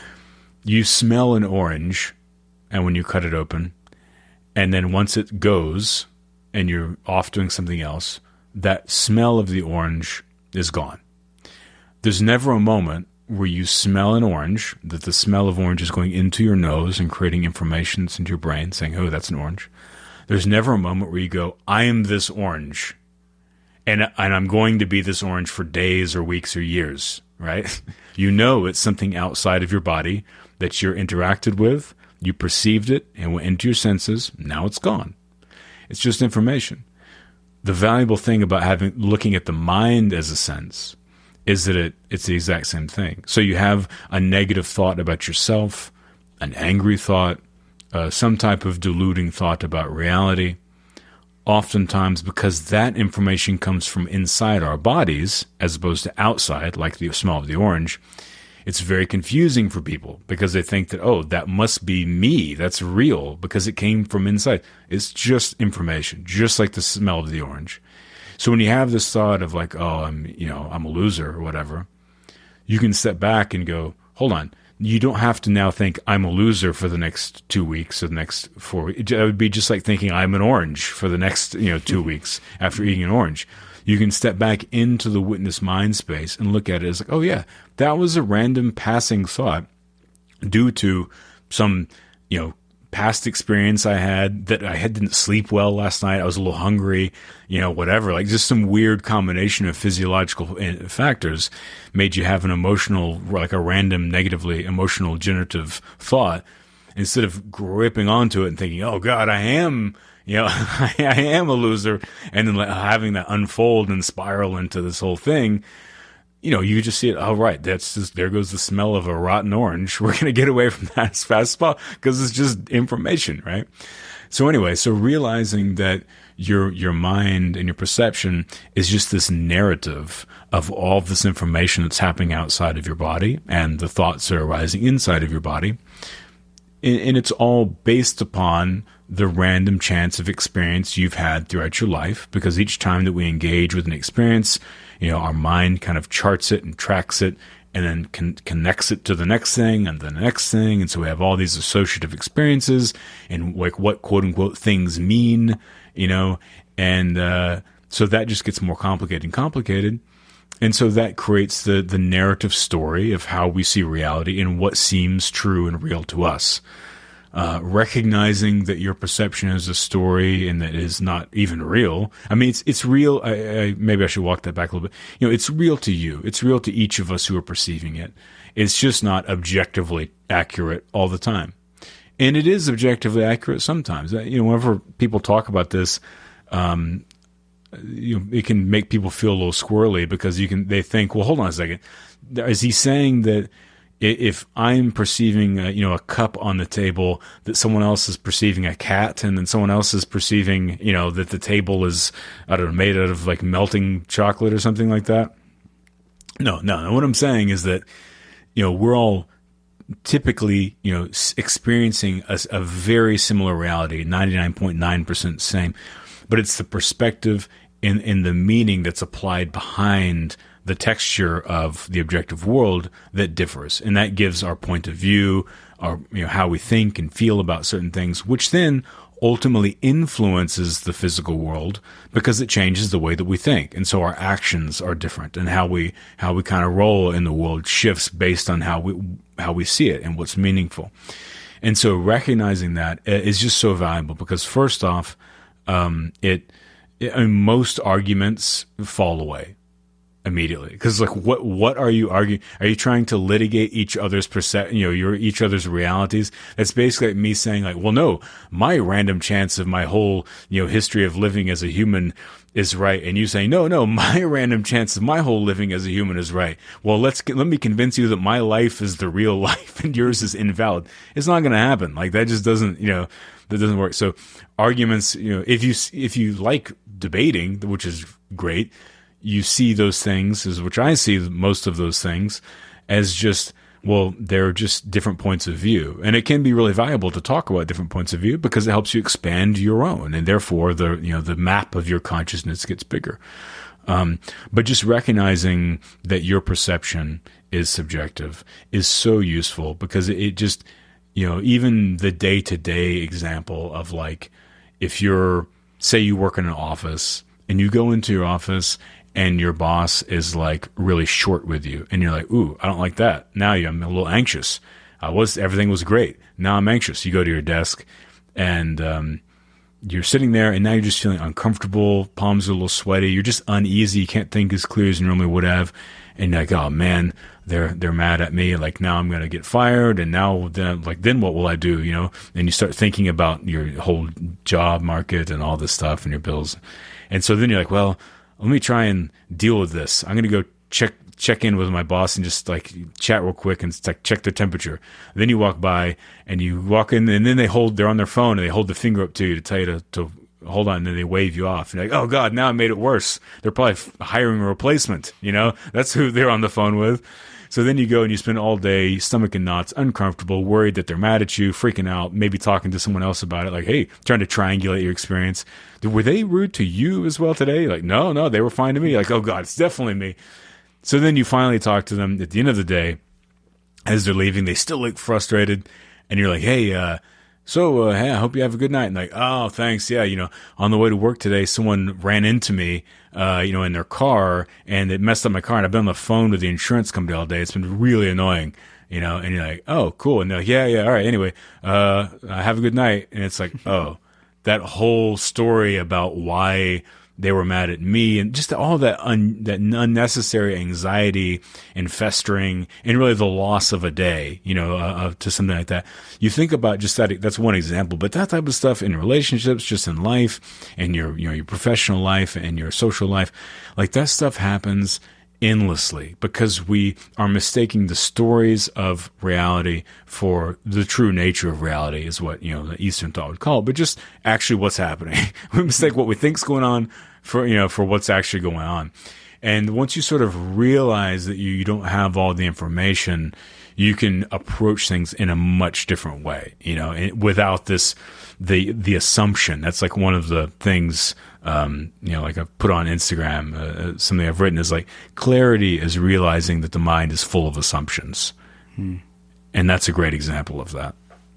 You smell an orange, and when you cut it open, and then once it goes, and you're off doing something else, that smell of the orange is gone. There's never a moment where you smell an orange, that the smell of orange is going into your nose and creating information that's into your brain, saying, oh, that's an orange. There's never a moment where you go, I am this orange, and, and I'm going to be this orange for days or weeks or years, right? You know it's something outside of your body that you're interacted with, you perceived it, and went into your senses, now it's gone. It's just information. The valuable thing about having looking at the mind as a sense is that it it's the exact same thing. So you have a negative thought about yourself, an angry thought, uh, some type of deluding thought about reality. Oftentimes, because that information comes from inside our bodies as opposed to outside, like the smell of the orange, it's very confusing for people because they think that, oh, that must be me. That's real because it came from inside. It's just information, just like the smell of the orange. So when you have this thought of like, oh, I'm, you know, I'm a loser or whatever, you can step back and go, hold on. You don't have to now think I'm a loser for the next two weeks or the next four weeks. It would be just like thinking I'm an orange for the next, you know, two weeks after eating an orange. You can step back into the witness mind space and look at it as like, oh yeah, that was a random passing thought due to some, you know, past experience I had that I had didn't sleep well last night. I was a little hungry, you know, whatever, like just some weird combination of physiological factors made you have an emotional, like a random negatively emotional generative thought instead of gripping onto it and thinking, oh God, I am, you know, I am a loser, and then like having that unfold and spiral into this whole thing. You know, you just see it. Oh, right. That's just, there goes the smell of a rotten orange. We're going to get away from that as fast as possible because it's just information, right? So anyway, so realizing that your, your mind and your perception is just this narrative of all of this information that's happening outside of your body and the thoughts that are arising inside of your body. And it's all based upon the random chance of experience you've had throughout your life, because each time that we engage with an experience, you know, our mind kind of charts it and tracks it and then con- connects it to the next thing and the next thing. And so we have all these associative experiences and like what quote unquote things mean, you know, and uh, so that just gets more complicated and complicated. And so that creates the, the narrative story of how we see reality and what seems true and real to us. Uh, recognizing that your perception is a story and that it is not even real. I mean, it's it's real. I, I, maybe I should walk that back a little bit. You know, it's real to you. It's real to each of us who are perceiving it. It's just not objectively accurate all the time. And it is objectively accurate sometimes. You know, whenever people talk about this, um, you know, it can make people feel a little squirrely because you can. They think, well, hold on a second. Is he saying that if I'm perceiving, a, you know, a cup on the table, that someone else is perceiving a cat, and then someone else is perceiving, you know, that the table is, I don't know, made out of like melting chocolate or something like that? No, no, no. What I'm saying is that you know, we're all typically, you know, experiencing a, a very similar reality, ninety-nine point nine percent same, but it's the perspective in, in the meaning that's applied behind the texture of the objective world that differs. And that gives our point of view, our, you know, how we think and feel about certain things, which then ultimately influences the physical world because it changes the way that we think. And so our actions are different, and how we, how we kind of roll in the world shifts based on how we, how we see it and what's meaningful. And so recognizing that is just so valuable because first off, um, it, it I mean, most arguments fall away immediately. Because like, what, what are you arguing? Are you trying to litigate each other's percep, you know, your, each other's realities? That's basically like me saying like, well, no, my random chance of my whole, you know, history of living as a human is right. And you saying, no, no, my random chance of my whole living as a human is right. Well, let's, let me convince you that my life is the real life and yours is invalid. It's not going to happen. Like that just doesn't, you know, that doesn't work. So arguments, you know, if you, if you like debating, which is great, you see those things, as which I see most of those things, as just, well, they're just different points of view. And it can be really valuable to talk about different points of view because it helps you expand your own. And therefore, the, you know, the map of your consciousness gets bigger. Um, but just recognizing that your perception is subjective is so useful because it, it just, you know, even the day-to-day example of like, if you're, say you work in an office and you go into your office and your boss is like really short with you and you're like, ooh, I don't like that. Now I'm a little anxious. I was, everything was great. Now I'm anxious. You go to your desk and, um, you're sitting there and now you're just feeling uncomfortable. Palms are a little sweaty. You're just uneasy. You can't think as clear as you normally would have. And you're like, oh man, they're, they're mad at me. Like now I'm going to get fired. And now then, like, then what will I do? You know, and you start thinking about your whole job market and all this stuff and your bills. And so then you're like, well, let me try and deal with this. I'm going to go check check in with my boss and just like chat real quick and like check the temperature. Then you walk by and you walk in and then they hold, they're on their phone and they hold the finger up to you to tell you to, to hold on, and then they wave you off. And you're like, oh God, now I made it worse. They're probably hiring a replacement. You know, that's who they're on the phone with. So then you go and you spend all day stomach in knots, uncomfortable, worried that they're mad at you, freaking out, maybe talking to someone else about it, like, hey, trying to triangulate your experience. Were they rude to you as well today? Like, no, no, they were fine to me. Like, oh God, it's definitely me. So then you finally talk to them at the end of the day, as they're leaving, they still look frustrated. And you're like, hey, uh, so, uh, hey, I hope you have a good night. And like, oh, thanks. Yeah. You know, on the way to work today, someone ran into me, uh, you know, in their car and it messed up my car. And I've been on the phone with the insurance company all day. It's been really annoying, you know, and you're like, oh, cool. And they're like, yeah, yeah. All right. Anyway, uh, have a good night. And it's like, oh, that whole story about why they were mad at me and just all that un, that unnecessary anxiety and festering and really the loss of a day, you know, uh, to something like that. You think about just that. That's one example, but that type of stuff in relationships, just in life and your, you know, your professional life and your social life, like that stuff happens endlessly because we are mistaking the stories of reality for the true nature of reality is what, you know, the Eastern thought would call it, but just actually what's happening. We mistake what we think's going on for, you know, for what's actually going on. And once you sort of realize that you, you don't have all the information, you can approach things in a much different way, you know, without this, the, the assumption. That's like one of the things, um, you know, like I've put on Instagram, uh, something I've written is like, clarity is realizing that the mind is full of assumptions. Hmm. And that's a great example of that.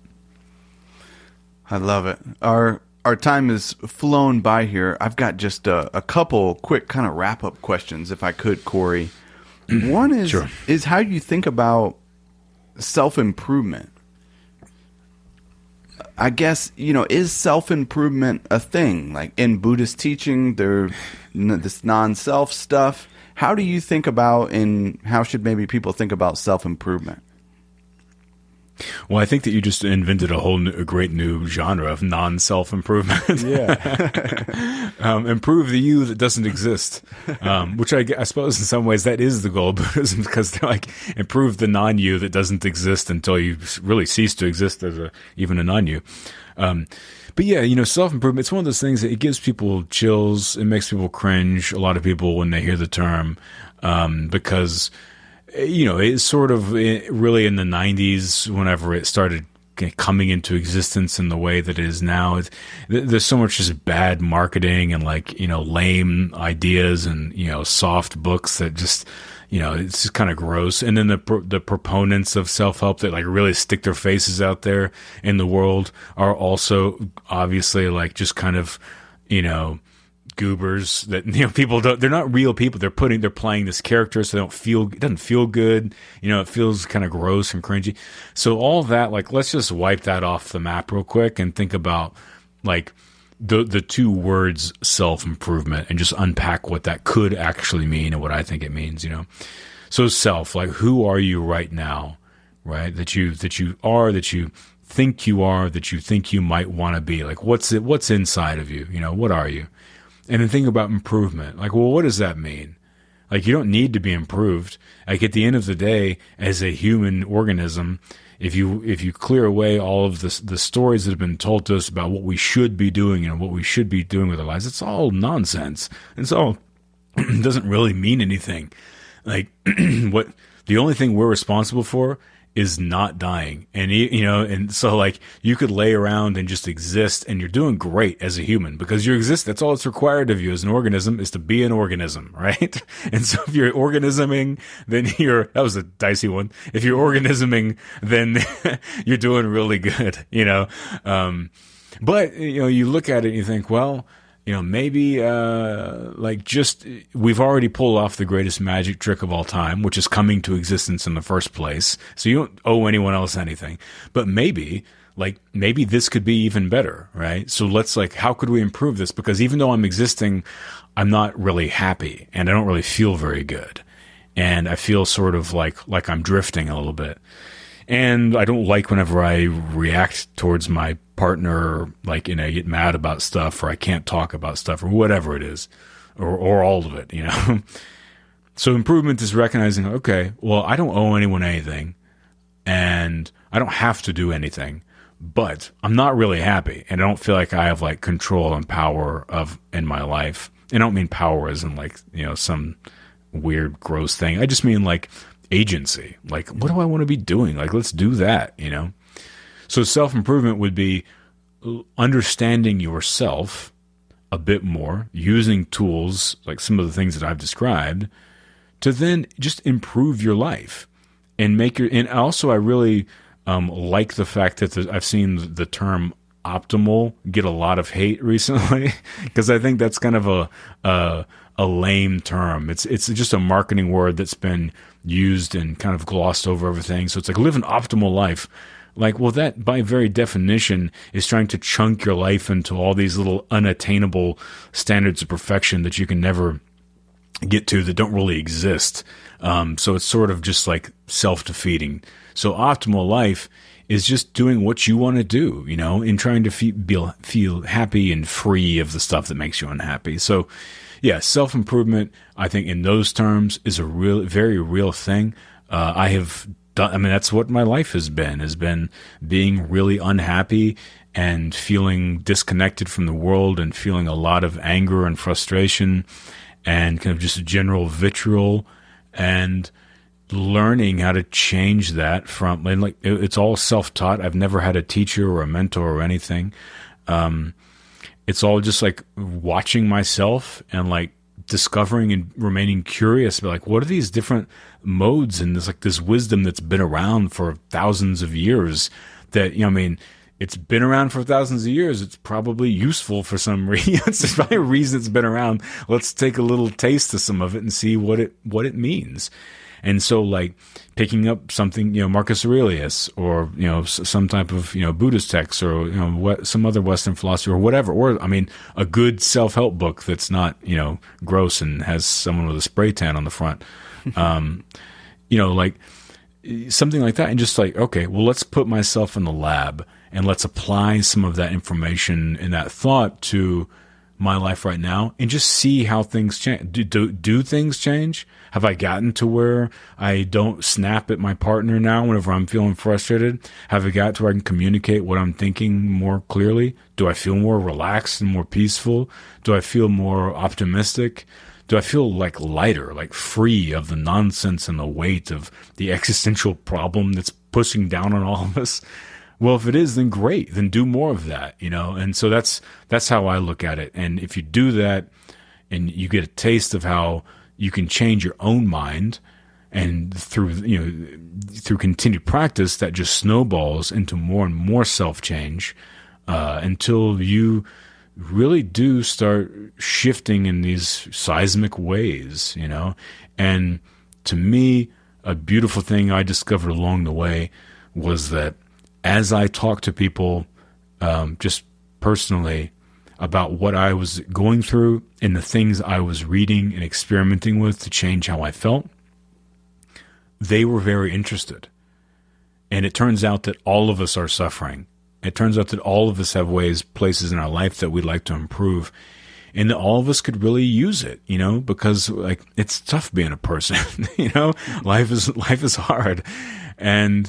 I love it. Our, Our time has flown by here. I've got just a, a couple quick kind of wrap-up questions, if I could, Corey. One is sure. is how you think about self-improvement. I guess, you know, is self-improvement a thing? Like in Buddhist teaching, there this non-self stuff. How do you think about, and how should maybe people think about self-improvement? Well, I think that you just invented a whole new, a great new genre of non-self-improvement. Yeah. um, improve the you that doesn't exist, um, which I, I suppose in some ways that is the goal of Buddhism, because they're like, improve the non-you that doesn't exist until you really cease to exist as a, even a non-you. Um, but yeah, you know, self-improvement, it's one of those things that it gives people chills. It makes people cringe, a lot of people, when they hear the term, um, because you know, it's sort of really in the nineties, whenever it started coming into existence in the way that it is now. It's, there's so much just bad marketing and like, you know, lame ideas and, you know, soft books that just, you know, it's just kind of gross. And then the the proponents of self-help that like really stick their faces out there in the world are also obviously like just kind of, you know, goobers that, you know, people don't, they're not real people. They're putting, they're playing this character, so they don't feel, it doesn't feel good. You know, it feels kind of gross and cringy. So all that, like, let's just wipe that off the map real quick and think about like the, the two words self-improvement and just unpack what that could actually mean and what I think it means, you know? So self, like, who are you right now, right? That you, that you are, that you think you are, that you think you might want to be. Like, what's it, what's inside of you? You know, what are you? And then think about improvement. Like, well, what does that mean? Like, you don't need to be improved. Like, at the end of the day, as a human organism, if you if you clear away all of the the stories that have been told to us about what we should be doing and what we should be doing with our lives, it's all nonsense. It's all it doesn't really mean anything. Like, what the only thing we're responsible for is not dying. And, you know, and so like you could lay around and just exist and you're doing great as a human because you exist. That's all that's required of you as an organism is to be an organism, right? And so if you're organisming, then you're, that was a dicey one. If you're organisming, then you're doing really good, you know? Um, but, you know, you look at it and you think, well, you know, maybe, uh, like just, we've already pulled off the greatest magic trick of all time, which is coming to existence in the first place. So you don't owe anyone else anything, but maybe, like, maybe this could be even better, right? So let's like, how could we improve this? Because even though I'm existing, I'm not really happy and I don't really feel very good. And I feel sort of like, like I'm drifting a little bit. And I don't like whenever I react towards my partner, like, you know, get mad about stuff or I can't talk about stuff or whatever it is, or, or all of it, you know? So improvement is recognizing, okay, well, I don't owe anyone anything and I don't have to do anything, but I'm not really happy and I don't feel like I have like control and power of in my life. And I don't mean power as in like, you know, some weird, gross thing. I just mean like agency. Like, what do I want to be doing? Like, let's do that, you know? So self-improvement would be understanding yourself a bit more, using tools like some of the things that I've described to then just improve your life and make your, and also I really um, like the fact that the, I've seen the term optimal get a lot of hate recently because I think that's kind of a, a, a lame term. It's, it's just a marketing word that's been used and kind of glossed over everything. So it's like live an optimal life. Like, well, that by very definition is trying to chunk your life into all these little unattainable standards of perfection that you can never get to that don't really exist. Um, so it's sort of just like self-defeating. So optimal life is just doing what you want to do, you know, and trying to feel, feel happy and free of the stuff that makes you unhappy. So yeah, self-improvement, I think in those terms is a real, very real thing. Uh, I have done, I mean, that's what my life has been, has been being really unhappy and feeling disconnected from the world and feeling a lot of anger and frustration and kind of just general vitriol and learning how to change that from, and like, it, it's all self-taught. I've never had a teacher or a mentor or anything. Um, it's all just like watching myself and like discovering and remaining curious about like, what are these different modes and there's like this wisdom that's been around for thousands of years that, you know, I mean, it's been around for thousands of years. It's probably useful for some reason. It's probably a reason it's been around. Let's take a little taste of some of it and see what it, what it means. And so like picking up something, you know, Marcus Aurelius or, you know, some type of, you know, Buddhist text or, you know, what, some other Western philosophy or whatever. Or, I mean, a good self-help book that's not, you know, gross and has someone with a spray tan on the front. Um, you know, like something like that. And just like, okay, well, let's put myself in the lab and let's apply some of that information and that thought to my life right now and just see how things change. Do, do, do things change? Have I gotten to where I don't snap at my partner now whenever I'm feeling frustrated? Have I got to where I can communicate what I'm thinking more clearly? Do I feel more relaxed and more peaceful? Do I feel more optimistic? do I feel like lighter, like free of the nonsense and the weight of the existential problem that's pushing down on all of us? Well, if it is, then great. Then do more of that, you know? And so that's that's how I look at it. And if you do that and you get a taste of how you can change your own mind, and through, you know, through continued practice, that just snowballs into more and more self-change uh, until you really do start shifting in these seismic ways, you know? And to me, a beautiful thing I discovered along the way was that as I talked to people um, just personally about what I was going through and the things I was reading and experimenting with to change how I felt, they were very interested. And it turns out that all of us are suffering. It turns out that all of us have ways, places in our life that we'd like to improve, and that all of us could really use it, you know, because like it's tough being a person, you know, life is, life is hard. And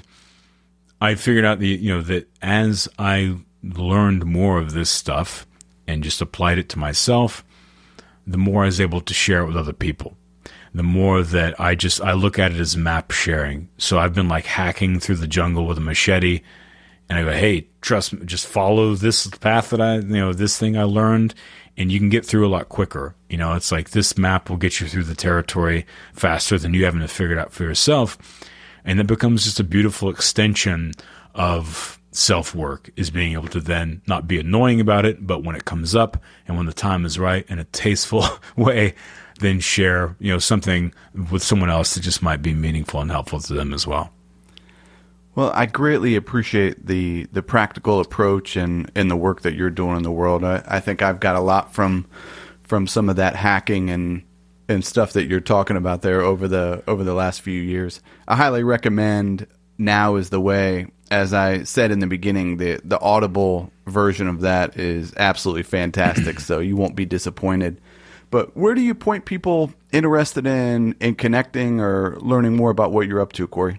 I figured out the, you know, that as I learned more of this stuff and just applied it to myself, the more I was able to share it with other people. The more that I just, I look at it as map sharing. So I've been like hacking through the jungle with a machete, and I go, hey, trust me, just follow this path that I, you know, this thing I learned, and you can get through a lot quicker. You know, it's like this map will get you through the territory faster than you having to figure it out for yourself. And it becomes just a beautiful extension of self-work, is being able to then not be annoying about it, but when it comes up and when the time is right in a tasteful way, then share, you know, something with someone else that just might be meaningful and helpful to them as well. Well, I greatly appreciate the, the practical approach and, and the work that you're doing in the world. I, I think I've got a lot from from some of that hacking and and stuff that you're talking about there over the over the last few years. I highly recommend Now Is the Way. As I said in the beginning, the the Audible version of that is absolutely fantastic, so you won't be disappointed. But where do you point people interested in in connecting or learning more about what you're up to, Corey?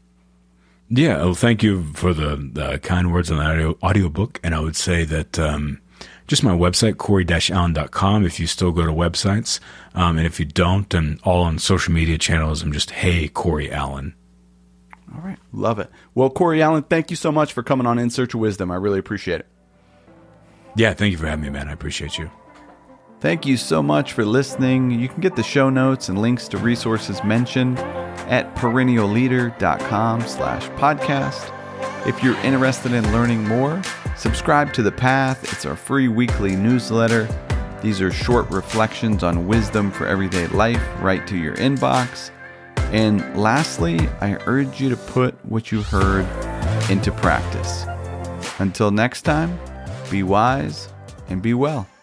Yeah, well, thank you for the, the kind words on the audio audiobook. And I would say that um, just my website, corey dash allen dot com, if you still go to websites. Um, and if you don't, then all on social media channels, I'm just, hey, Corey Allen. All right. Love it. Well, Corey Allen, thank you so much for coming on In Search of Wisdom. I really appreciate it. Yeah, thank you for having me, man. I appreciate you. Thank you so much for listening. You can get the show notes and links to resources mentioned at perennial leader dot com slash podcast. If you're interested in learning more, subscribe to The Path. It's our free weekly newsletter. These are short reflections on wisdom for everyday life right to your inbox. And lastly, I urge you to put what you heard into practice. Until next time, be wise and be well.